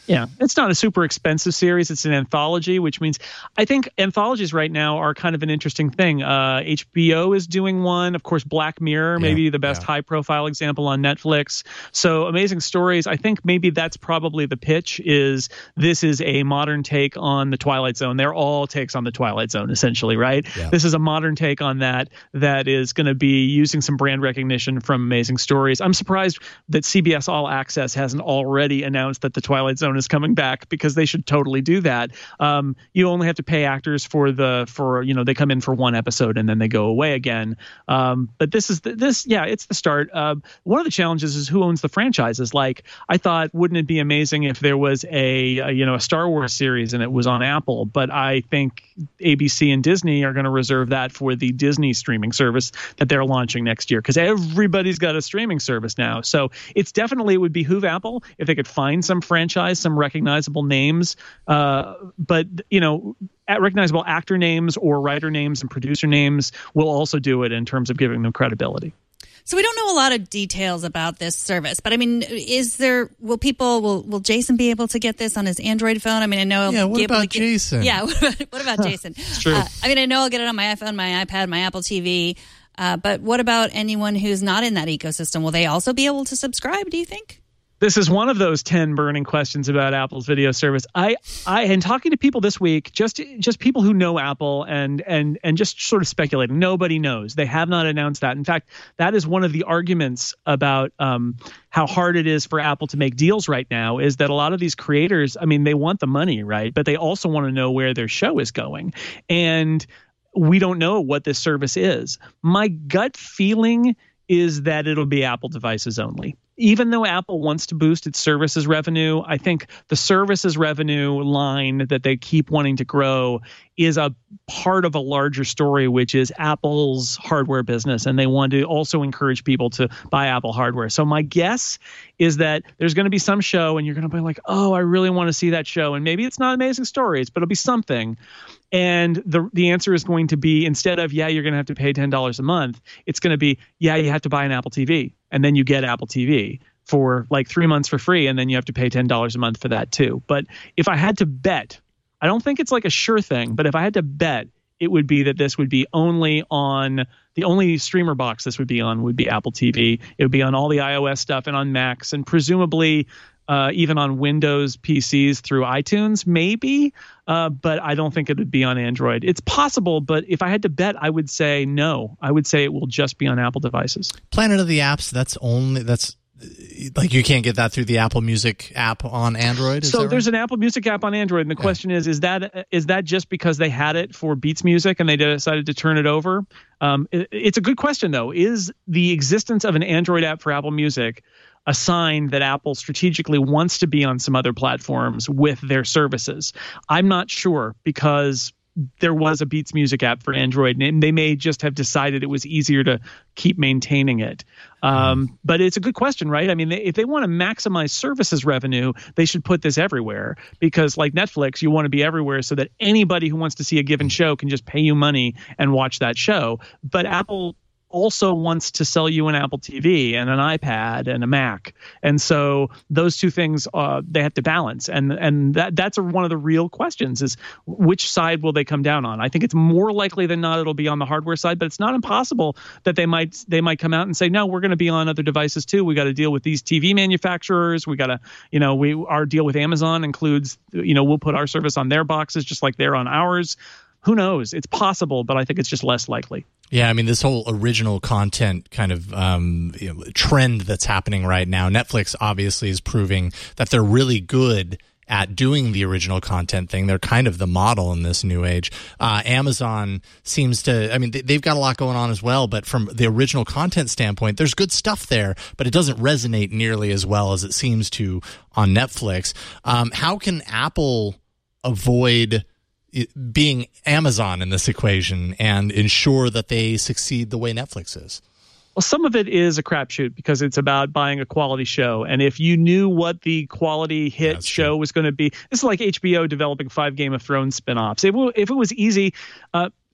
Yeah, it's not a super expensive series. It's an anthology, which means I think anthologies right now are kind of an interesting thing. Uh, H B O is doing one. Of course, Black Mirror, yeah, maybe the best yeah. high-profile example on Netflix. So Amazing Stories, I think maybe that's probably the pitch, is this is a modern take on the Twilight Zone. They're all takes on the Twilight Zone, essentially, right? Yeah. This is a modern take on that that is going to be using some brand recognition from Amazing Stories. I'm surprised that C B S All Access hasn't already announced that the Twilight Zone is coming back, because they should totally do that. Um, you only have to pay actors for the for you know they come in for one episode and then they go away again. Um, but this is the, this yeah it's the start. Uh, one of the challenges is who owns the franchises. Like, I thought, wouldn't it be amazing if there was a, a you know a Star Wars series and it was on Apple? But I think A B C and Disney are going to reserve that for the Disney streaming service that they're launching next year, because everybody's got a streaming service now. So it's definitely, it would behoove Apple if they could find some franchise, some recognizable names, uh, but you know, recognizable actor names or writer names and producer names will also do it in terms of giving them credibility. So we don't know a lot of details about this service, but I mean, is there, will people, will, will Jason be able to get this on his Android phone? I mean, I know. Yeah, what about get, Jason? Yeah, what about, what about Jason? It's true. Uh, I mean, I know I'll get it on my iPhone, my iPad, my Apple T V, uh, but what about anyone who's not in that ecosystem? Will they also be able to subscribe, do you think? This is one of those ten burning questions about Apple's video service. I, I, and talking to people this week, just, just people who know Apple and, and, and just sort of speculating. Nobody knows. They have not announced that. In fact, that is one of the arguments about um, how hard it is for Apple to make deals right now, is that a lot of these creators, I mean, they want the money, right? But they also want to know where their show is going. And we don't know what this service is. My gut feeling is that it'll be Apple devices only. Even though Apple wants to boost its services revenue, I think the services revenue line that they keep wanting to grow is a part of a larger story, which is Apple's hardware business. And they want to also encourage people to buy Apple hardware. So my guess is that there's going to be some show and you're going to be like, oh, I really want to see that show. And maybe it's not Amazing Stories, but it'll be something. And the the answer is going to be, instead of, yeah, you're going to have to pay ten dollars a month, it's going to be, yeah, you have to buy an Apple T V. And then you get Apple T V for like three months for free. And then you have to pay ten dollars a month for that too. But if I had to bet, I don't think it's like a sure thing, but if I had to bet, it would be that this would be only on, the only streamer box this would be on would be Apple T V. It would be on all the iOS stuff and on Macs, and presumably Uh, even on Windows P Cs through iTunes, maybe, uh, but I don't think it would be on Android. It's possible, but if I had to bet, I would say no. I would say it will just be on Apple devices. Planet of the Apps, that's only, that's like, you can't get that through the Apple Music app on Android? Is so that there's right? an Apple Music app on Android, and the yeah. question is, is that is that just because they had it for Beats Music and they decided to turn it over? Um, it, it's a good question, though. Is the existence of an Android app for Apple Music a sign that Apple strategically wants to be on some other platforms with their services? I'm not sure, because there was a Beats Music app for Android, and they may just have decided it was easier to keep maintaining it. Um, but it's a good question, right? I mean, they, if they want to maximize services revenue, they should put this everywhere, because like Netflix, you want to be everywhere so that anybody who wants to see a given show can just pay you money and watch that show. But Apple also wants to sell you an Apple T V and an iPad and a Mac. And so those two things, uh, they have to balance. And and that that's a, one of the real questions is, which side will they come down on? I think it's more likely than not it'll be on the hardware side, but it's not impossible that they might they might come out and say, no, we're going to be on other devices too. We got to deal with these T V manufacturers. We got to, you know, we our deal with Amazon includes, you know, we'll put our service on their boxes just like they're on ours. Who knows? It's possible, but I think it's just less likely. Yeah, I mean, this whole original content kind of um, you know, trend that's happening right now, Netflix obviously is proving that they're really good at doing the original content thing. They're kind of the model in this new age. Uh, Amazon seems to, I mean, they, they've got a lot going on as well, but from the original content standpoint, there's good stuff there, but it doesn't resonate nearly as well as it seems to on Netflix. Um, how can Apple avoid being Amazon in this equation and ensure that they succeed the way Netflix is? Well, some of it is a crapshoot because it's about buying a quality show. And if you knew what the quality hit That's show true. was going to be, this is like H B O developing five Game of Thrones spinoffs. If, if it was easy, uh,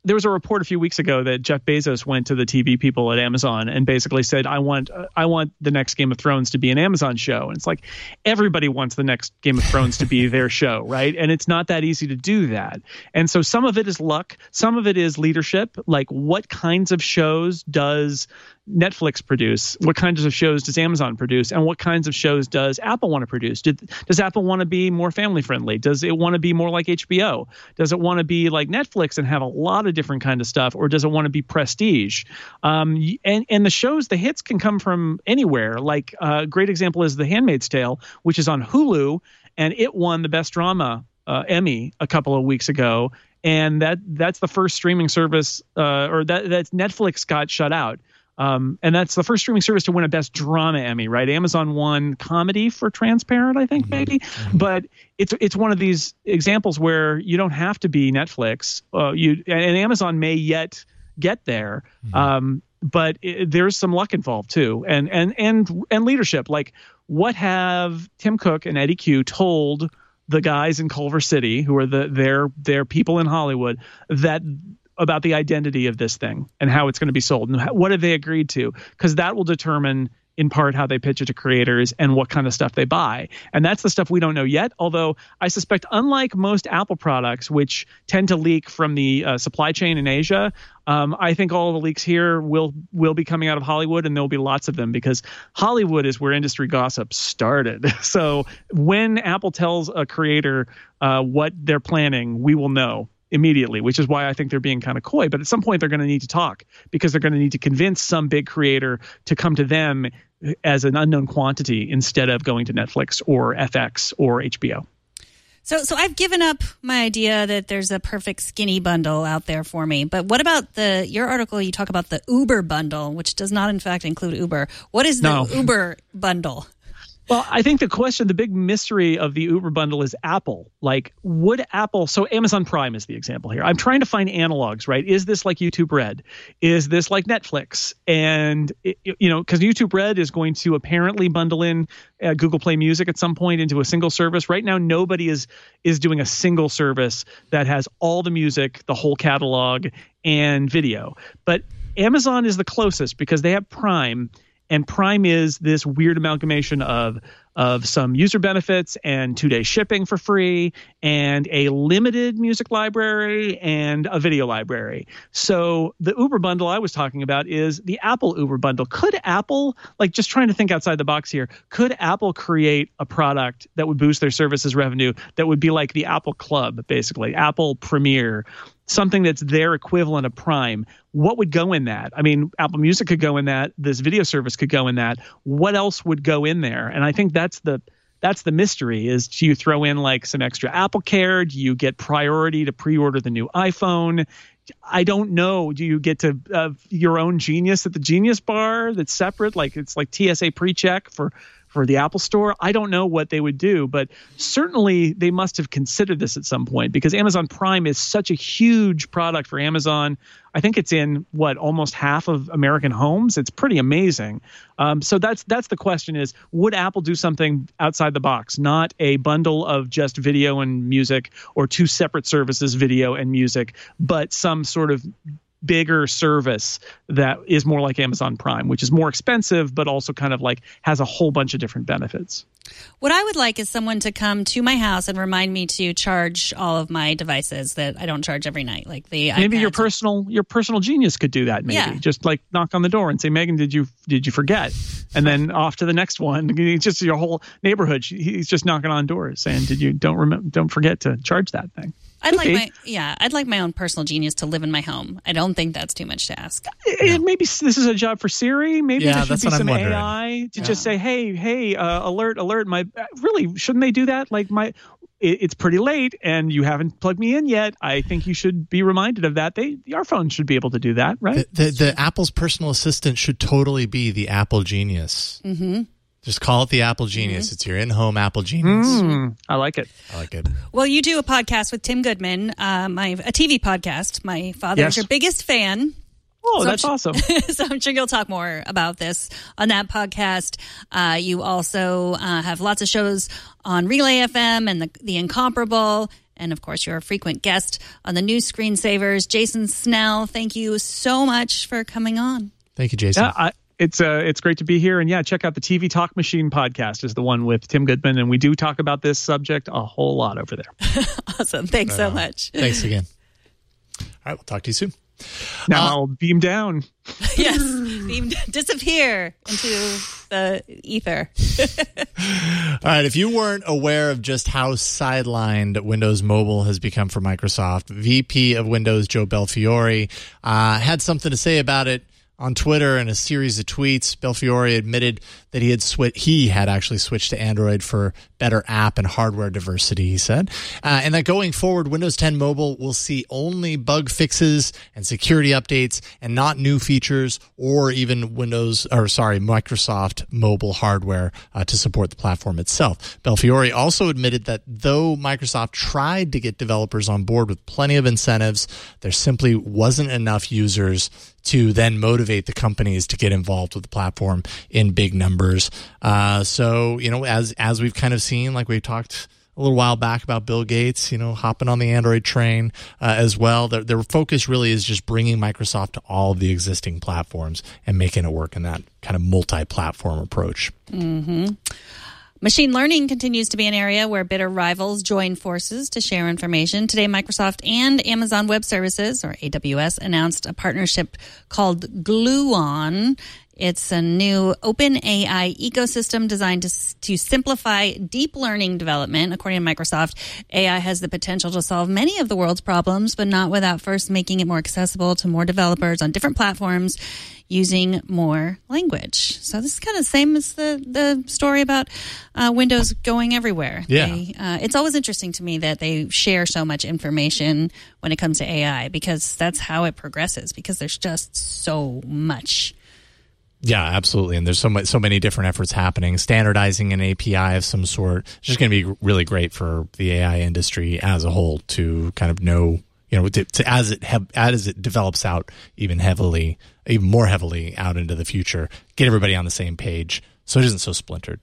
there was a report a few weeks ago that Jeff Bezos went to the T V people at Amazon and basically said, I want uh, I want the next Game of Thrones to be an Amazon show. And it's like, everybody wants the next Game of Thrones to be their show, right? And it's not that easy to do that. And so some of it is luck. Some of it is leadership. Like, what kinds of shows does Netflix produce? What kinds of shows does Amazon produce? And what kinds of shows does Apple want to produce? Did, does Apple want to be more family friendly? Does it want to be more like H B O? Does it want to be like Netflix and have a lot of different kind of stuff? Or does it want to be prestige? Um, and, and the shows, the hits can come from anywhere. Like uh, a great example is The Handmaid's Tale, which is on Hulu, and it won the Best Drama uh, Emmy a couple of weeks ago. And that that's the first streaming service, uh, or that that's Netflix got shut out. Um, and that's the first streaming service to win a Best Drama Emmy, right? Amazon won comedy for Transparent, I think, maybe. Mm-hmm. But it's it's one of these examples where you don't have to be Netflix. Uh, you and Amazon may yet get there, mm-hmm. um, but it, there's some luck involved too, and and and and leadership. Like, what have Tim Cook and Eddie Q told the guys in Culver City, who are the their their people in Hollywood, that about the identity of this thing and how it's going to be sold, and what have they agreed to? Because that will determine in part how they pitch it to creators and what kind of stuff they buy. And that's the stuff we don't know yet. Although I suspect, unlike most Apple products, which tend to leak from the uh, supply chain in Asia, um, I think all the leaks here will will be coming out of Hollywood, and there'll be lots of them, because Hollywood is where industry gossip started. So when Apple tells a creator uh, what they're planning, we will know immediately, which is why I think they're being kind of coy. But at some point, they're going to need to talk, because they're going to need to convince some big creator to come to them as an unknown quantity instead of going to Netflix or F X or H B O. So so I've given up my idea that there's a perfect skinny bundle out there for me. But what about the your article? You talk about the Uber bundle, which does not, in fact, include Uber. What is the No. Uber bundle? Well, I think the question, the big mystery of the Uber bundle is Apple. Like, would Apple, so Amazon Prime is the example here. I'm trying to find analogs, right? Is this like YouTube Red? Is this like Netflix? And, it, you know, because YouTube Red is going to apparently bundle in uh, Google Play Music at some point into a single service. Right now, nobody is is doing a single service that has all the music, the whole catalog, and video. But Amazon is the closest, because they have Prime. And Prime is this weird amalgamation of of some user benefits and two-day shipping for free and a limited music library and a video library. So the Uber bundle I was talking about is the Apple Uber bundle. Could Apple, like, just trying to think outside the box here, could Apple create a product that would boost their services revenue that would be like the Apple Club, basically, Apple Premiere, something that's their equivalent of Prime? What would go in that? I mean, Apple Music could go in that. This video service could go in that. What else would go in there? And I think that's the that's the mystery, is do you throw in like some extra Apple Care? Do you get priority to pre-order the new iPhone? I don't know. Do you get to uh, your own Genius at the Genius Bar that's separate? Like, it's like T S A pre-check for for the Apple Store? I don't know what they would do, but certainly they must have considered this at some point, because Amazon Prime is such a huge product for Amazon. I think it's in what, almost half of American homes. It's pretty amazing. Um, so that's that's the question: is would Apple do something outside the box, not a bundle of just video and music, or two separate services, video and music, but some sort of bigger service that is more like Amazon Prime, which is more expensive, but also kind of like has a whole bunch of different benefits. What I would like is someone to come to my house and remind me to charge all of my devices that I don't charge every night, like the maybe iPads. your personal your personal genius could do that. Maybe Yeah. just like knock on the door and say, Megan, did you did you forget? And then off to the next one. It's just your whole neighborhood. He's just knocking on doors saying, did you don't remember? Don't forget to charge that thing. I'd like Okay. my yeah, I'd like my own personal genius to live in my home. I don't think that's too much to ask. And maybe this is a job for Siri. Maybe Yeah, there should that's be what I'm some wondering. A I to just say, hey, hey, uh, alert, alert. My really, shouldn't they do that? Like my, it, it's pretty late and you haven't plugged me in yet. I think you should be reminded of that. They, our phone should be able to do that, right? The, the, the Apple's personal assistant should totally be the Apple Genius. Mm-hmm. Just call it the Apple Genius. Mm-hmm. It's your in-home Apple Genius. Mm, I like it. I like it. Well, you do a podcast with Tim Goodman, uh, my a T V podcast. My father Yes. is your biggest fan. Oh, So that's I'm awesome. so I'm sure you'll talk more about this on that podcast. Uh, you also uh, have lots of shows on Relay F M and the, the Incomparable. And, of course, you're a frequent guest on the new Screensavers. Jason Snell, thank you so much for coming on. Thank you, Jason. Yeah, I, it's uh, it's great to be here. And, yeah, check out the T V Talk Machine podcast is the one with Tim Goodman. And we do talk about this subject a whole lot over there. Awesome. Thanks right so on. much. Thanks again. All right, we'll talk to you soon. Now Uh, I'll beam down. Yes. Beam, disappear into the ether. All right, if you weren't aware of just how sidelined Windows Mobile has become for Microsoft, V P of Windows Joe Belfiore uh, had something to say about it on Twitter in a series of tweets. Belfiore admitted that he had switched, he had actually switched to Android for better app and hardware diversity, he said. Uh, and that going forward, Windows ten Mobile will see only bug fixes and security updates and not new features or even Windows, or sorry, Microsoft mobile hardware uh, to support the platform itself. Belfiore also admitted that though Microsoft tried to get developers on board with plenty of incentives, there simply wasn't enough users to then motivate the companies to get involved with the platform in big numbers. Uh, so, you know, as as we've kind of seen, like we talked a little while back about Bill Gates, you know, hopping on the Android train uh, as well. Their, their focus really is just bringing Microsoft to all of the existing platforms and making it work in that kind of multi-platform approach. Mm-hmm. Machine learning continues to be an area where bitter rivals join forces to share information. Today, Microsoft and Amazon Web Services, or A W S, announced a partnership called Gluon. It's a new open A I ecosystem designed to, to simplify deep learning development. According to Microsoft, A I has the potential to solve many of the world's problems, but not without first making it more accessible to more developers on different platforms using more language. So this is kind of the same as the, the story about uh, Windows going everywhere. Yeah. They, uh, it's always interesting to me that they share so much information when it comes to A I, because that's how it progresses, because there's just so much. Yeah, absolutely. And there's so much, so many different efforts happening. Standardizing an A P I of some sort is just going to be really great for the A I industry as a whole to kind of know, you know, to, to as it he, as it develops out even heavily, even more heavily out into the future, get everybody on the same page so it isn't so splintered.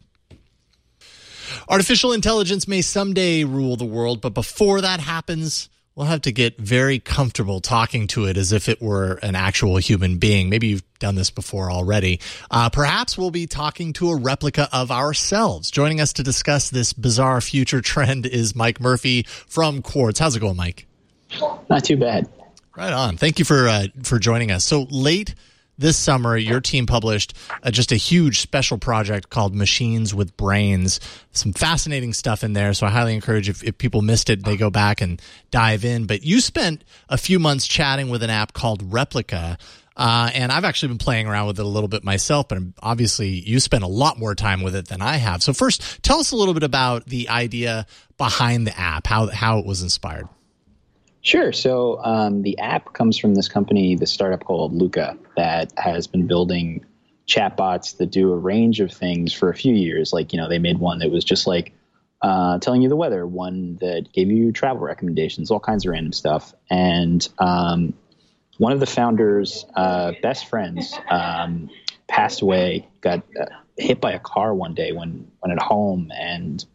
Artificial intelligence may someday rule the world, but before that happens, we'll have to get very comfortable talking to it as if it were an actual human being. Maybe you've done this before already. Uh, perhaps we'll be talking to a replica of ourselves. Joining us to discuss this bizarre future trend is Mike Murphy from Quartz. How's it going, Mike? Not too bad. Right on. Thank you for uh, for joining us. So late this summer, your team published uh, just a huge special project called Machines with Brains. Some fascinating stuff in there, so I highly encourage if, if people missed it, they go back and dive in. But you spent a few months chatting with an app called Replica, uh, and I've actually been playing around with it a little bit myself, but obviously you spent a lot more time with it than I have. So first, tell us a little bit about the idea behind the app, how how it was inspired. Sure. So um, the app comes from this company, this startup called Luca, that has been building chatbots that do a range of things for a few years. Like, you know, they made one that was just like uh, telling you the weather, one that gave you travel recommendations, all kinds of random stuff. And um, one of the founders' uh, best friends um, passed away, got uh, hit by a car one day when, when at home, and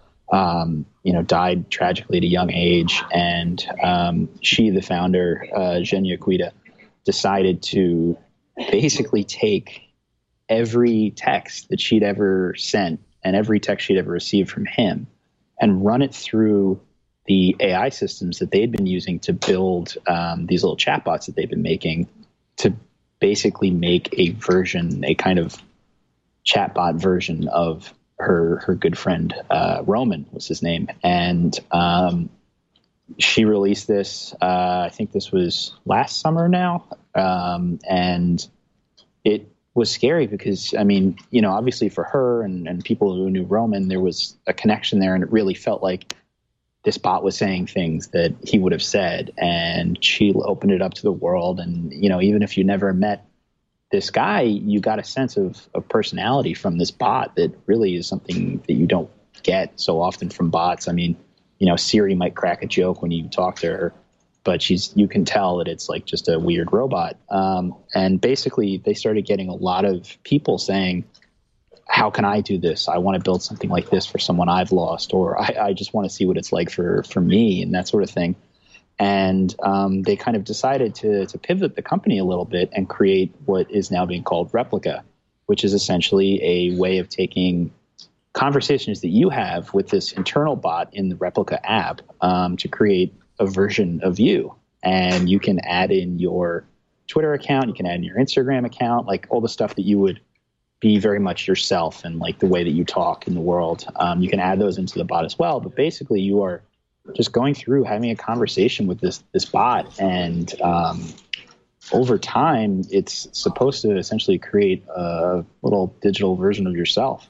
Um, you know, died tragically at a young age. And um, she, the founder, uh, Zhenya Quida, decided to basically take every text that she'd ever sent and every text she'd ever received from him and run it through the A I systems that they'd been using to build um, these little chatbots that they've been making, to basically make a version, a kind of chatbot version of her her good friend, uh, Roman was his name. And um, she released this, uh, I think this was last summer now. Um, and it was scary because, I mean, you know, obviously for her and, and people who knew Roman, there was a connection there, and it really felt like this bot was saying things that he would have said. And she opened it up to the world. And, you know, even if you never met this guy, you got a sense of, of personality from this bot that really is something that you don't get so often from bots. I mean, you know, Siri might crack a joke when you talk to her, but she's, you can tell that it's like just a weird robot. Um, and basically they started getting a lot of people saying, how can I do this? I want to build something like this for someone I've lost, or I, I just want to see what it's like for, for me and that sort of thing. And um, they kind of decided to, to pivot the company a little bit and create what is now being called Replika, which is essentially a way of taking conversations that you have with this internal bot in the Replika app um, to create a version of you. And you can add in your Twitter account, you can add in your Instagram account, like all the stuff that you would be very much yourself and like the way that you talk in the world. Um, you can add those into the bot as well. But basically you are just going through having a conversation with this this bot, and um, over time, it's supposed to essentially create a little digital version of yourself.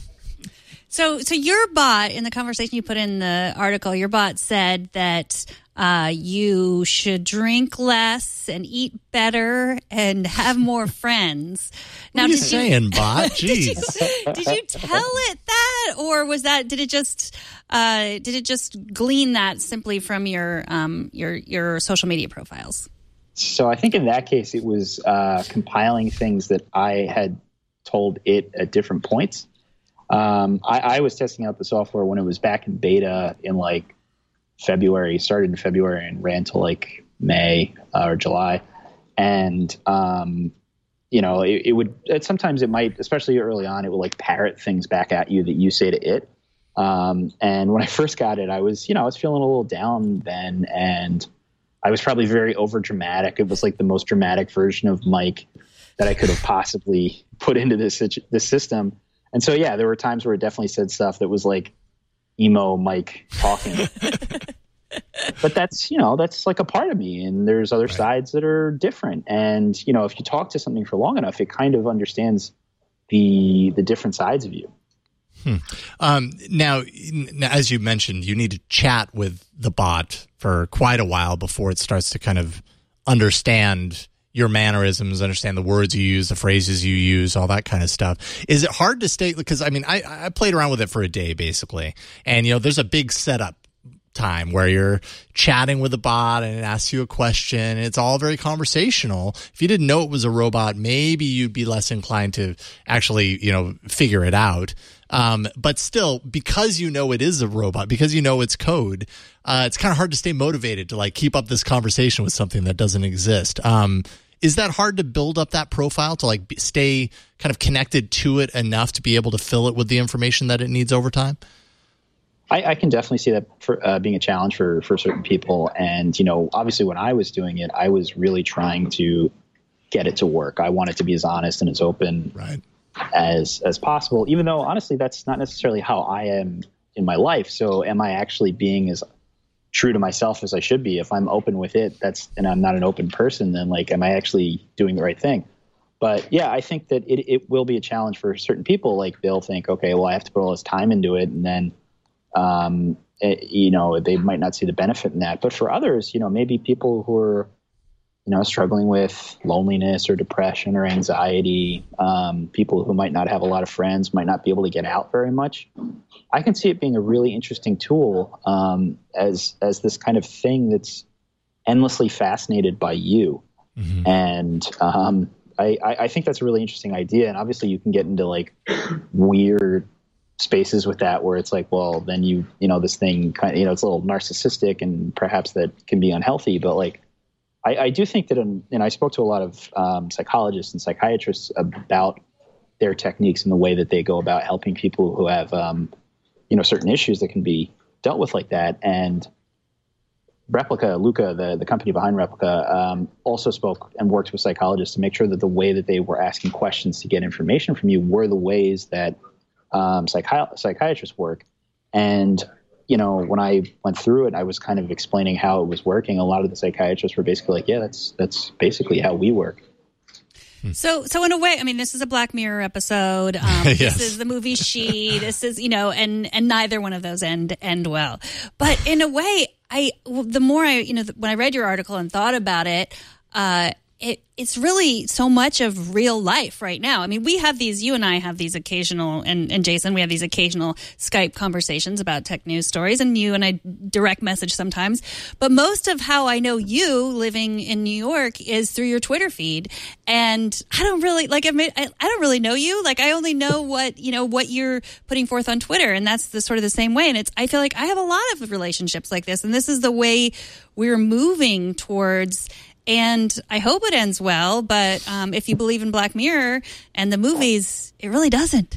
So, so your bot, in the conversation you put in the article, your bot said that uh, you should drink less and eat better and have more friends. Now, what are you saying, bot? Jeez. did, you, did you tell it that, or was that? Did it just? Uh, did it just glean that simply from your um, your your social media profiles? So I think in that case, it was uh, compiling things that I had told it at different points. Um, I, I was testing out the software when it was back in beta in like February, started in February and ran till like May uh, or July. And, um, you know, it, it would, it, sometimes it might, especially early on, it would like parrot things back at you that you say to it. Um, and when I first got it, I was, you know, I was feeling a little down then, and I was probably very over dramatic. It was like the most dramatic version of Mike that I could have possibly put into this, this system. And so, yeah, there were times where it definitely said stuff that was like emo Mike talking. But that's, you know, that's like a part of me. And there's other right. sides that are different. And, you know, if you talk to something for long enough, it kind of understands the the different sides of you. Hmm. Um, now, as you mentioned, you need to chat with the bot for quite a while before it starts to kind of understand your mannerisms, understand the words you use, the phrases you use, all that kind of stuff. Is it hard to stay? Because, I mean, I, I played around with it for a day, basically. And, you know, there's a big setup time where you're chatting with the bot and it asks you a question. And it's all very conversational. If you didn't know it was a robot, maybe you'd be less inclined to actually, you know, figure it out. Um, but still, because you know it is a robot, because you know it's code, uh, it's kind of hard to stay motivated to like keep up this conversation with something that doesn't exist. Um, is that hard to build up that profile to like be, stay kind of connected to it enough to be able to fill it with the information that it needs over time? I, I can definitely see that for, uh, being a challenge for, for certain people. And, you know, obviously when I was doing it, I was really trying to get it to work. I want it to be as honest and as open right. as as possible, even though, honestly, that's not necessarily how I am in my life. So am I actually being as true to myself as I should be? If I'm open with it, that's and I'm not an open person, then, like, am I actually doing the right thing? But, yeah, I think that it, it will be a challenge for certain people. Like, they'll think, okay, well, I have to put all this time into it, and then Um, it, you know, they might not see the benefit in that. But for others, you know, maybe people who are, you know, struggling with loneliness or depression or anxiety, um, people who might not have a lot of friends, might not be able to get out very much. I can see it being a really interesting tool um, as as this kind of thing that's endlessly fascinated by you. Mm-hmm. And um, I, I think that's a really interesting idea. And obviously you can get into like weird spaces with that where it's like, well, then you, you know, this thing kind of, you know, it's a little narcissistic and perhaps that can be unhealthy. But like, I, I do think that, in, and I spoke to a lot of um, psychologists and psychiatrists about their techniques and the way that they go about helping people who have, um, you know, certain issues that can be dealt with like that. And Replika, Luca, the, the company behind Replika, um, also spoke and worked with psychologists to make sure that the way that they were asking questions to get information from you were the ways that Um, psychi- psychiatrists work. And, you know, when I went through it, I was kind of explaining how it was working. A lot of the psychiatrists were basically like, yeah, that's that's basically how we work. So, so in a way, I mean, this is a Black Mirror episode. Um, yes. This is the movie She. This is, you know, and and neither one of those end end well. But in a way, I well, the more I, you know, when I read your article and thought about it, uh, it, it's really so much of real life right now. I mean, we have these, you and I have these occasional, and, and Jason, we have these occasional Skype conversations about tech news stories, and you and I direct message sometimes. But most of how I know you living in New York is through your Twitter feed. And I don't really, like, I, mean, I, I don't really know you. Like, I only know what, you know, what you're putting forth on Twitter. And that's the sort of the same way. And it's, I feel like I have a lot of relationships like this. And this is the way we're moving towards. And I hope it ends well, but um, if you believe in Black Mirror and the movies, it really doesn't.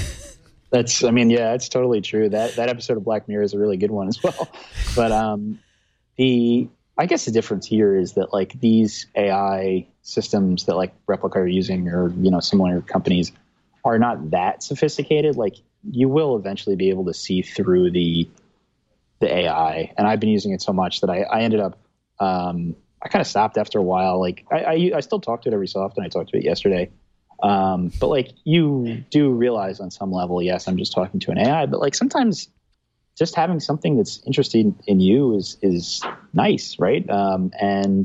That's, I mean, yeah, it's totally true. That that episode of Black Mirror is a really good one as well. But um, the, I guess the difference here is that like these A I systems that like Replika are using, or you know similar companies, are not that sophisticated. Like you will eventually be able to see through the the A I, and I've been using it so much that I, I ended up. Um, I kind of stopped after a while. Like I, I, I still talk to it every so often. I talked to it yesterday. Um, but like you do realize on some level, yes, I'm just talking to an A I, but like sometimes just having something that's interesting in you is, is nice. Right. Um, and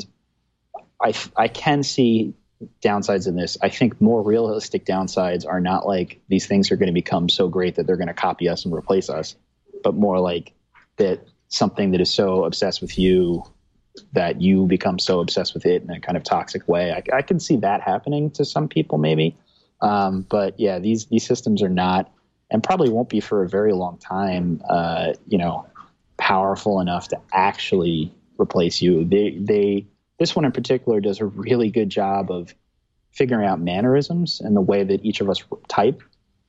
I, I can see downsides in this. I think more realistic downsides are not like these things are going to become so great that they're going to copy us and replace us, but more like that something that is so obsessed with you that you become so obsessed with it in a kind of toxic way. I, I can see that happening to some people maybe. Um, but yeah, these, these systems are not, and probably won't be for a very long time, uh, you know, powerful enough to actually replace you. They, they, this one in particular does a really good job of figuring out mannerisms and the way that each of us type.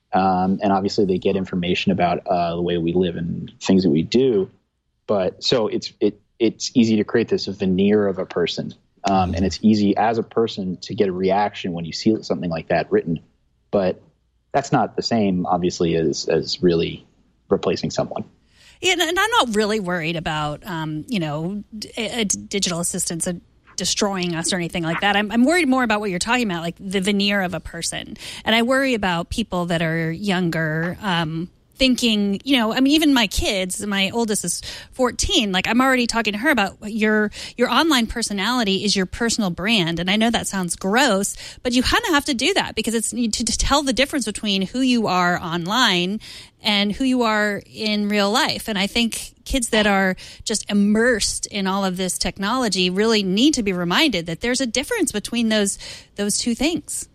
Um, and obviously they get information about uh, the way we live and things that we do. But so it's, it, it's easy to create this veneer of a person. Um, and it's easy as a person to get a reaction when you see something like that written. But that's not the same, obviously, as, as really replacing someone. Yeah, and I'm not really worried about, um, you know, a, a digital assistants uh, destroying us or anything like that. I'm, I'm worried more about what you're talking about, like the veneer of a person. And I worry about people that are younger, um, thinking, you know, I mean, even my kids, my oldest is fourteen, like I'm already talking to her about your your online personality is your personal brand. And I know that sounds gross, but you kind of have to do that because it's to, to tell the difference between who you are online and who you are in real life. And I think kids that are just immersed in all of this technology really need to be reminded that there's a difference between those those two things.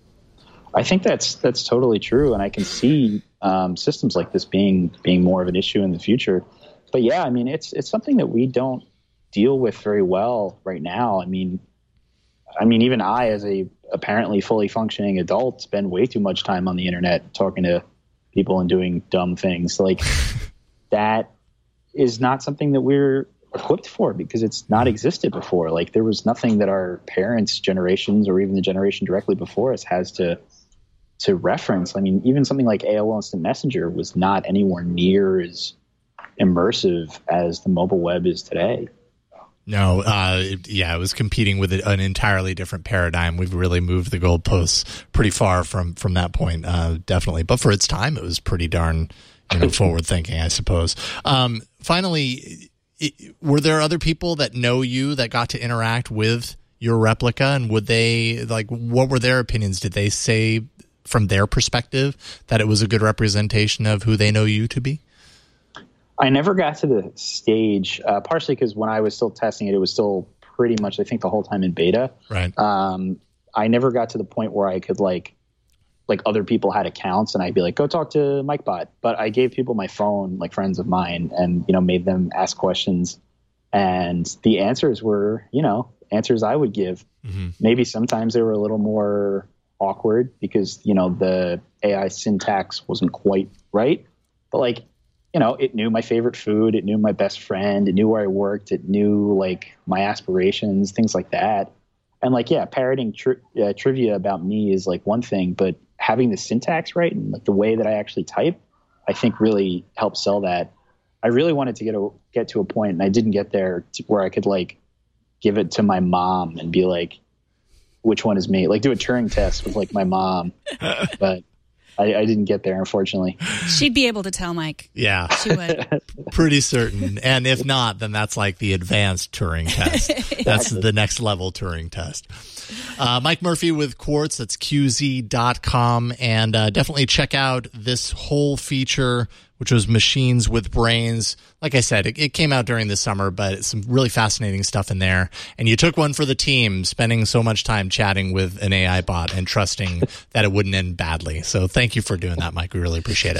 I think that's that's totally true, and I can see um, systems like this being being more of an issue in the future. But yeah, I mean, it's it's something that we don't deal with very well right now. I mean, I mean, even I, as a apparently fully functioning adult, spend way too much time on the internet talking to people and doing dumb things. Like that is not something that we're equipped for because it's not existed before. Like there was nothing that our parents' generations or even the generation directly before us has to to reference. I mean, even something like A O L Instant Messenger was not anywhere near as immersive as the mobile web is today. No, uh, it, yeah, it was competing with an entirely different paradigm. We've really moved the goalposts pretty far from, from that point, uh, definitely. But for its time, it was pretty darn, you know, forward thinking, I suppose. Um, finally, it, were there other people that know you that got to interact with your Replika, and would they, like, what were their opinions? Did they say from their perspective that it was a good representation of who they know you to be? I never got to the stage, uh, partially because when I was still testing it, it was still pretty much, I think, the whole time in beta. Right. Um, I never got to the point where I could like, like other people had accounts and I'd be like, go talk to MikeBot. But I gave people my phone, like friends of mine, and, you know, made them ask questions. And the answers were, you know, answers I would give. Mm-hmm. Maybe sometimes they were a little more awkward because, you know, the A I syntax wasn't quite right. But like, you know, it knew my favorite food. It knew my best friend. It knew where I worked. It knew like my aspirations, things like that. And like, yeah, parroting tri- uh, trivia about me is like one thing, but having the syntax right and like the way that I actually type, I think really helped sell that. I really wanted to get a, get to a point, and I didn't get there, to where I could like give it to my mom and be like, which one is me? Like do a Turing test with like my mom. But I, I didn't get there, unfortunately. She'd be able to tell, Mike. Yeah. She would. Pretty certain. And if not, then that's like the advanced Turing test. That's the next level Turing test. Uh, Mike Murphy with Quartz. That's Q Z dot com. And uh, definitely check out this whole feature, which was Machines with Brains. Like I said, it, it came out during the summer, but it's some really fascinating stuff in there. And you took one for the team, spending so much time chatting with an A I bot and trusting that it wouldn't end badly. So thank you for doing that, Mike. We really appreciate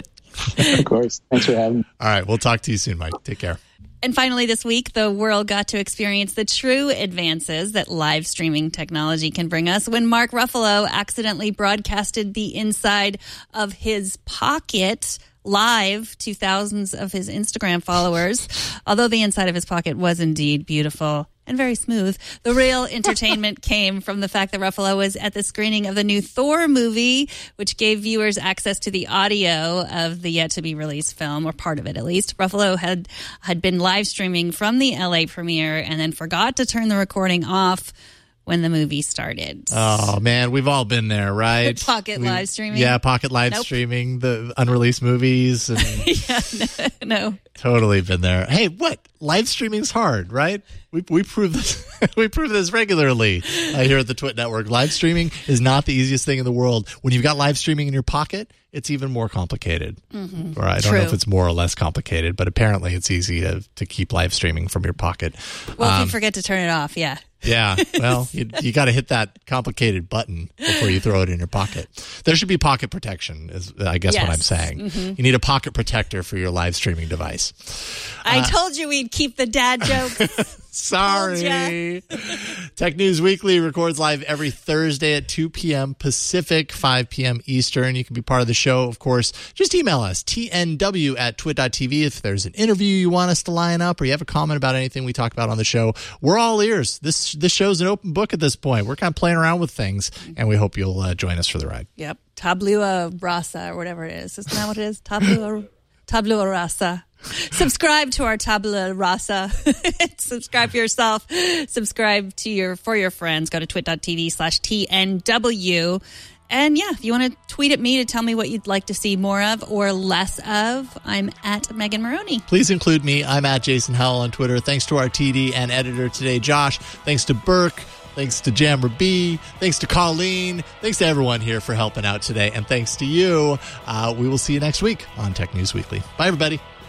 it. Of course. Thanks for having me. All right. We'll talk to you soon, Mike. Take care. And finally this week, the world got to experience the true advances that live streaming technology can bring us when Mark Ruffalo accidentally broadcasted the inside of his pocket live to thousands of his Instagram followers. Although the inside of his pocket was indeed beautiful and very smooth, the real entertainment came from the fact that Ruffalo was at the screening of the new Thor movie, which gave viewers access to the audio of the yet-to-be-released film, or part of it at least. Ruffalo had, had been live streaming from the L A premiere and then forgot to turn the recording off when the movie started. Oh, man, we've all been there, right? Pocket we, live streaming? Yeah, pocket live Nope. streaming, the unreleased movies. And yeah, no, no. Totally been there. Hey, what? Live streaming's hard, right? We we prove this. we prove this regularly uh, here at the Twit Network. Live streaming is not the easiest thing in the world. When you've got live streaming in your pocket, it's even more complicated. Mm-hmm. Or I don't True. know if it's more or less complicated, but apparently it's easy to, to keep live streaming from your pocket. Well, Um, if you forget to turn it off, yeah. Yeah, well, you, you got to hit that complicated button before you throw it in your pocket. There should be pocket protection, is I guess what I'm Yes. saying. Mm-hmm. You need a pocket protector for your live streaming device. I Uh, told you we'd keep the dad jokes. Sorry. Tech News Weekly records live every Thursday at two p.m. Pacific, five p.m. Eastern. You can be part of the show, of course. Just email us, T N W at twit dot T V. If there's an interview you want us to line up or you have a comment about anything we talk about on the show, we're all ears. This this show's an open book at this point. We're kind of playing around with things, and we hope you'll uh, join us for the ride. Yep. Tabula rasa or whatever it is. Isn't that what it is? Tabula, tabula rasa. Subscribe to our tabula rasa. Subscribe yourself. Subscribe to your for your friends. Go to twit dot T V slash T N W. And yeah, if you want to tweet at me to tell me what you'd like to see more of or less of, I'm at Megan Maroney. Please include me. I'm at Jason Howell on Twitter. Thanks to our T D and editor today, Josh. Thanks to Burke. Thanks to Jammer B. Thanks to Colleen. Thanks to everyone here for helping out today. And thanks to you. Uh, we will see you next week on Tech News Weekly. Bye, everybody.